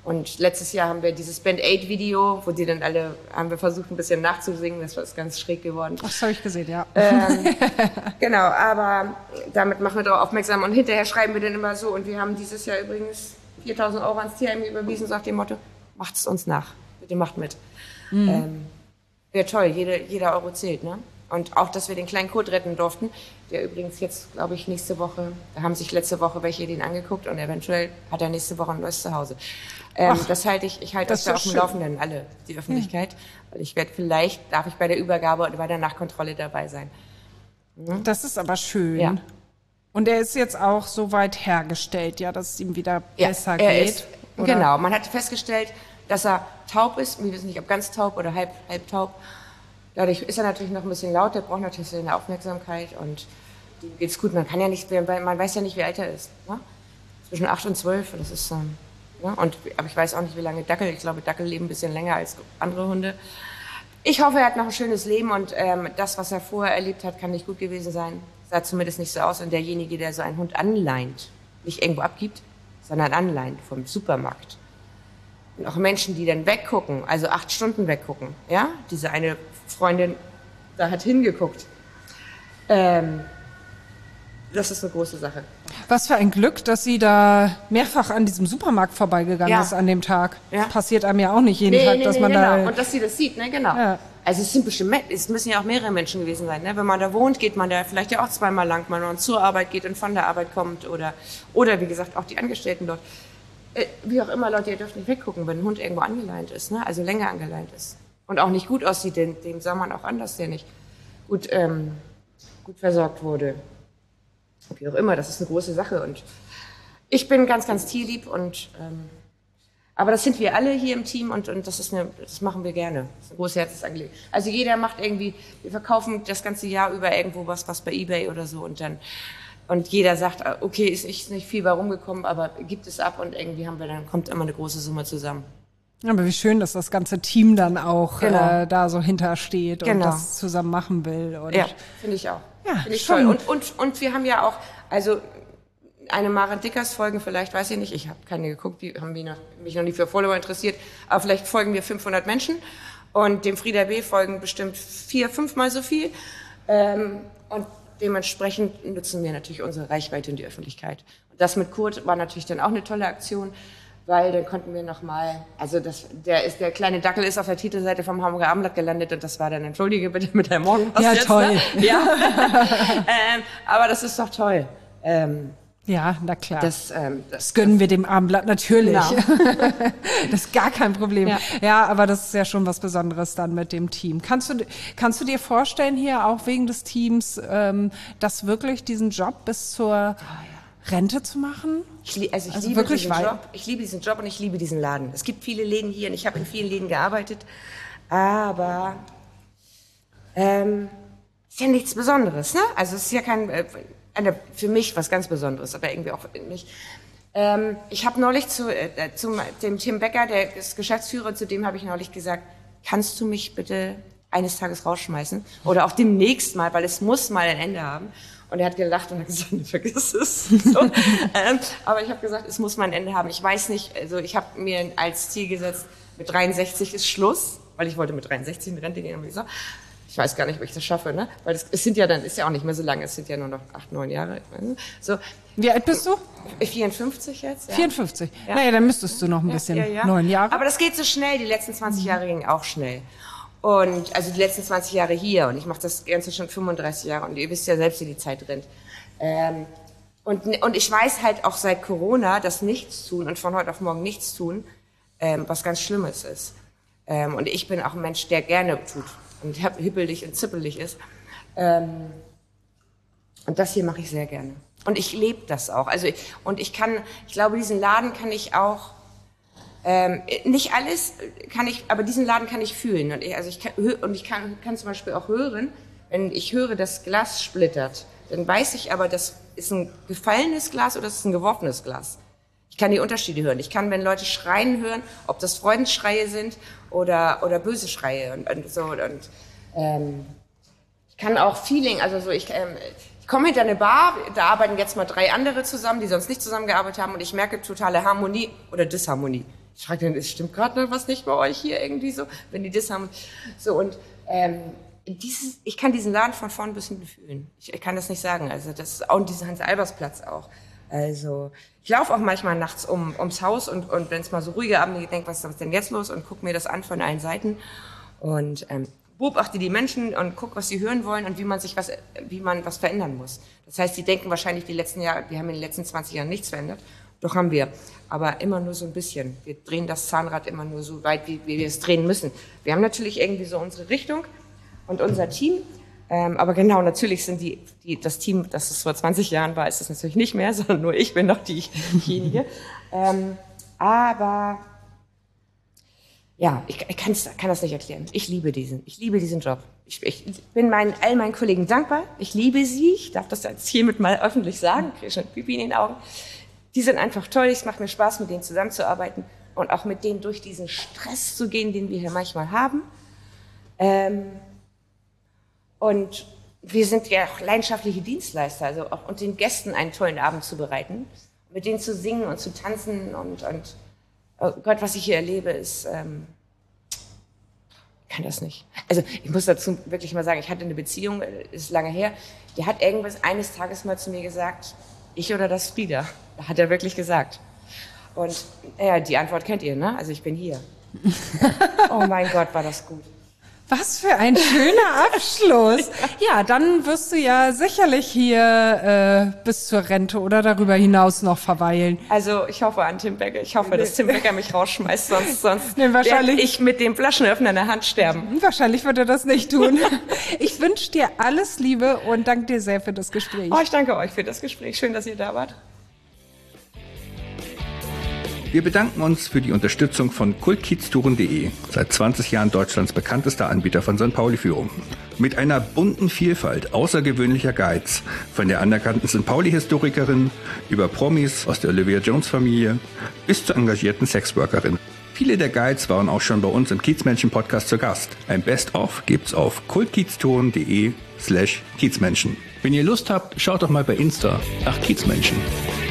Und letztes Jahr haben wir dieses Band-Aid-Video, wo die dann alle, haben wir versucht, ein bisschen nachzusingen. Das ist ganz schräg geworden.
Ach, das habe ich gesehen, ja.
Ähm, genau, aber damit machen wir darauf aufmerksam. Und hinterher schreiben wir dann immer so. Und wir haben dieses Jahr übrigens viertausend Euro ans Tierheim überwiesen, sagt dem Motto, macht's uns nach. Bitte macht mit. Mhm. Ähm, Wäre toll, jede, jeder Euro zählt, ne? Und auch, dass wir den kleinen Kurt retten durften, der übrigens jetzt, glaube ich, nächste Woche, da haben sich letzte Woche welche den angeguckt und eventuell hat er nächste Woche ein neues Zuhause. Ähm, Ach, das halte ich, ich halte euch da auf dem Laufenden, alle, die Öffentlichkeit. Ja. Weil ich werde vielleicht, darf ich bei der Übergabe oder bei der Nachkontrolle dabei sein.
Mhm. Das ist aber schön.
Ja.
Und er ist jetzt auch so weit hergestellt, ja, dass es ihm wieder
ja,
besser
er
geht?
Ist, genau, man hat festgestellt, dass er taub ist. Wir wissen nicht, ob ganz taub oder halb, halb taub. Dadurch ist er natürlich noch ein bisschen laut, der braucht natürlich eine Aufmerksamkeit und dem geht's gut. Man kann ja nicht, man weiß ja nicht, wie alt er ist. Ne? Zwischen acht und zwölf, das ist, ähm, ne? Und, aber ich weiß auch nicht, wie lange Dackel, ich glaube, Dackel leben ein bisschen länger als andere Hunde. Ich hoffe, er hat noch ein schönes Leben und ähm, das, was er vorher erlebt hat, kann nicht gut gewesen sein. Sah zumindest nicht so aus. Und derjenige, der so einen Hund anleint, nicht irgendwo abgibt, sondern anleint vom Supermarkt. Und auch Menschen, die dann weggucken, also acht Stunden weggucken, ja, diese eine Freundin da hat hingeguckt. Ähm, das ist eine große Sache.
Was für ein Glück, dass sie da mehrfach an diesem Supermarkt vorbeigegangen ja. ist an dem Tag. Ja. Passiert einem ja auch nicht jeden
nee,
Tag,
nee,
dass
nee,
man
genau.
da...
Und dass sie das sieht, ne, genau.
Ja.
Also es sind bestimmt, es müssen ja auch mehrere Menschen gewesen sein, ne? Wenn man da wohnt, geht man da vielleicht ja auch zweimal lang, wenn man zur Arbeit geht und von der Arbeit kommt oder, oder wie gesagt, auch die Angestellten dort. Äh, wie auch immer, Leute, ihr dürft nicht weggucken, wenn ein Hund irgendwo angeleint ist, ne? Also länger angeleint ist. Und auch nicht gut aussieht, denn dem sah man auch an, dass der nicht gut, ähm, gut versorgt wurde. Wie auch immer, das ist eine große Sache. Und ich bin ganz, ganz tierlieb. Und, ähm, aber das sind wir alle hier im Team und, und das, ist eine, das machen wir gerne. Das ist eine große Herzensangelegenheit. Also jeder macht irgendwie, wir verkaufen das ganze Jahr über irgendwo was, was bei eBay oder so. Und dann und jeder sagt, okay, ist nicht, nicht viel bei rumgekommen, aber gibt es ab und irgendwie haben wir, dann kommt immer eine große Summe zusammen.
Aber wie schön, dass das ganze Team dann auch
genau.
äh, da so hintersteht und
genau.
das zusammen machen will. Und
ja, finde ich auch.
Ja,
finde ich
schon.
toll. Und, und, und wir haben ja auch, also eine Maren Dickers Folgen, vielleicht weiß ich nicht, ich habe keine geguckt, die haben mich noch, mich noch nie für Follower interessiert, aber vielleicht folgen mir fünfhundert Menschen und dem Frieda B. folgen bestimmt vier, fünfmal so viel. Ähm, und dementsprechend nutzen wir natürlich unsere Reichweite in die Öffentlichkeit. Und das mit Kurt war natürlich dann auch eine tolle Aktion. Weil dann konnten wir noch mal, also das, der ist der kleine Dackel ist auf der Titelseite vom Hamburger Abendblatt gelandet und das war dann, entschuldige bitte mit der Morgenpost
ja,
jetzt,
toll.
Ne? Ja, ähm, aber das ist doch toll. Ähm,
ja, na klar.
Das, ähm,
das, das gönnen wir dem Abendblatt natürlich.
Genau.
Das ist gar kein Problem.
Ja.
ja, aber das ist ja schon was Besonderes dann mit dem Team. Kannst du, kannst du dir vorstellen hier auch wegen des Teams, ähm, dass wirklich diesen Job bis zur oh, ja. Rente zu machen?
Ich, also ich,
also
liebe
wirklich
diesen
weit.
Job. Ich liebe diesen Job und ich liebe diesen Laden. Es gibt viele Läden hier und ich habe in vielen Läden gearbeitet, aber ähm, ist ja nichts Besonderes, ne? Also es ist ja kein, äh, für mich was ganz Besonderes, aber irgendwie auch nicht. Ähm, ich habe neulich zu äh, zum, dem Tim Becker, der ist Geschäftsführer, zu dem habe ich neulich gesagt, kannst du mich bitte eines Tages rausschmeißen oder auch demnächst mal, weil es muss mal ein Ende haben. Und er hat gelacht und hat gesagt, vergiss es. So. ähm, aber ich habe gesagt, es muss mal ein Ende haben. Ich weiß nicht, also ich habe mir als Ziel gesetzt, mit dreiundsechzig ist Schluss, weil ich wollte mit dreiundsechzig in Rente gehen. Und ich, so, ich weiß gar nicht, ob ich das schaffe, ne? Weil das, es sind ja dann, ist ja auch nicht mehr so lange, es sind ja nur noch acht, neun Jahre. So.
Wie alt bist du?
vierundfünfzig jetzt. Ja.
vierundfünfzig.
Ja.
Naja, dann müsstest du noch ein bisschen,
ja, ja, ja.
neun Jahre.
Aber das geht so schnell, die letzten zwanzig Jahre gingen auch schnell. Und also die letzten zwanzig Jahre hier und ich mache das Ganze schon fünfunddreißig Jahre und ihr wisst ja selbst, wie die Zeit rennt. Ähm, und, und ich weiß halt auch seit Corona, dass nichts tun und von heute auf morgen nichts tun, ähm, was ganz Schlimmes ist. Ähm, und ich bin auch ein Mensch, der gerne tut und hippelig und zippelig ist. Ähm, und das hier mache ich sehr gerne. Und ich lebe das auch. Also ich, und ich kann, ich glaube, diesen Laden kann ich auch Ähm, nicht alles kann ich, aber diesen Laden kann ich fühlen. Und ich, also ich kann, und ich kann, kann zum Beispiel auch hören, wenn ich höre, dass Glas splittert, dann weiß ich aber, das ist ein gefallenes Glas oder das ist ein geworfenes Glas. Ich kann die Unterschiede hören. Ich kann, wenn Leute schreien, hören, ob das Freudenschreie sind oder, oder böse Schreie und, und so. Und, ähm, ich kann auch Feeling, also so, ich, ähm, ich komme hinter eine Bar, da arbeiten jetzt mal drei andere zusammen, die sonst nicht zusammengearbeitet haben und ich merke totale Harmonie oder Disharmonie. Ich frage dann, es stimmt gerade noch was nicht bei euch hier irgendwie so, wenn die das haben. So und ähm, dieses, ich kann diesen Laden von vorn bis hinten fühlen. Ich, ich kann das nicht sagen. Also das ist auch dieser Hans-Albers-Platz auch. Also ich laufe auch manchmal nachts um, ums Haus und, und wenn es mal so ruhige Abende denke, was ist denn jetzt los und gucke mir das an von allen Seiten und ähm, beobachte die Menschen und gucke, was sie hören wollen und wie man sich was, wie man was verändern muss. Das heißt, die denken wahrscheinlich die letzten Jahre, wir haben in den letzten zwanzig Jahren nichts verändert. Doch haben wir, aber immer nur so ein bisschen. Wir drehen das Zahnrad immer nur so weit, wie, wie wir es drehen müssen. Wir haben natürlich irgendwie so unsere Richtung und unser Team. Ähm, aber genau, natürlich sind die, die, das Team, das es vor zwanzig Jahren war, ist es natürlich nicht mehr, sondern nur ich bin noch die, diejenige. ähm, aber ja, ich, ich kann's, kann das nicht erklären. Ich liebe diesen, ich liebe diesen Job. Ich, ich bin meinen, all meinen Kollegen dankbar. Ich liebe sie. Ich darf das jetzt hiermit mal öffentlich sagen. Ich kriege schon Pipi in den Augen. Die sind einfach toll. Es macht mir Spaß, mit denen zusammenzuarbeiten und auch mit denen durch diesen Stress zu gehen, den wir hier manchmal haben. Ähm, Und wir sind ja auch leidenschaftliche Dienstleister, also auch und den Gästen einen tollen Abend zu bereiten, mit denen zu singen und zu tanzen und, und oh Gott, was ich hier erlebe, ist, ähm, ich kann das nicht. Also ich muss dazu wirklich mal sagen, ich hatte eine Beziehung, ist lange her, der hat irgendwas eines Tages mal zu mir gesagt, ich oder das Frieda, hat er wirklich gesagt. Und ja, die Antwort kennt ihr, ne? Also ich bin hier. Oh mein Gott, war das gut.
Was für ein schöner Abschluss. Ja, dann wirst du ja sicherlich hier äh, bis zur Rente oder darüber hinaus noch verweilen.
Also ich hoffe an Tim Becker. Ich hoffe, dass Tim Becker mich rausschmeißt, sonst, sonst
nee, wahrscheinlich,
werde ich mit dem Flaschenöffner in der Hand sterben.
Wahrscheinlich wird er das nicht tun. Ich wünsche dir alles Liebe und danke dir sehr für das Gespräch.
Oh, ich danke euch für das Gespräch. Schön, dass ihr da wart.
Wir bedanken uns für die Unterstützung von kultkieztouren punkt de, seit zwanzig Jahren Deutschlands bekanntester Anbieter von Sankt Pauli-Führungen. Mit einer bunten Vielfalt außergewöhnlicher Guides, von der anerkannten Sankt Pauli-Historikerin über Promis aus der Olivia Jones-Familie bis zur engagierten Sexworkerin. Viele der Guides waren auch schon bei uns im Kiezmenschen-Podcast zu Gast. Ein Best-of gibt's auf kultkieztouren punkt de slash Kiezmenschen. Wenn ihr Lust habt, schaut doch mal bei Insta nach Kiezmenschen.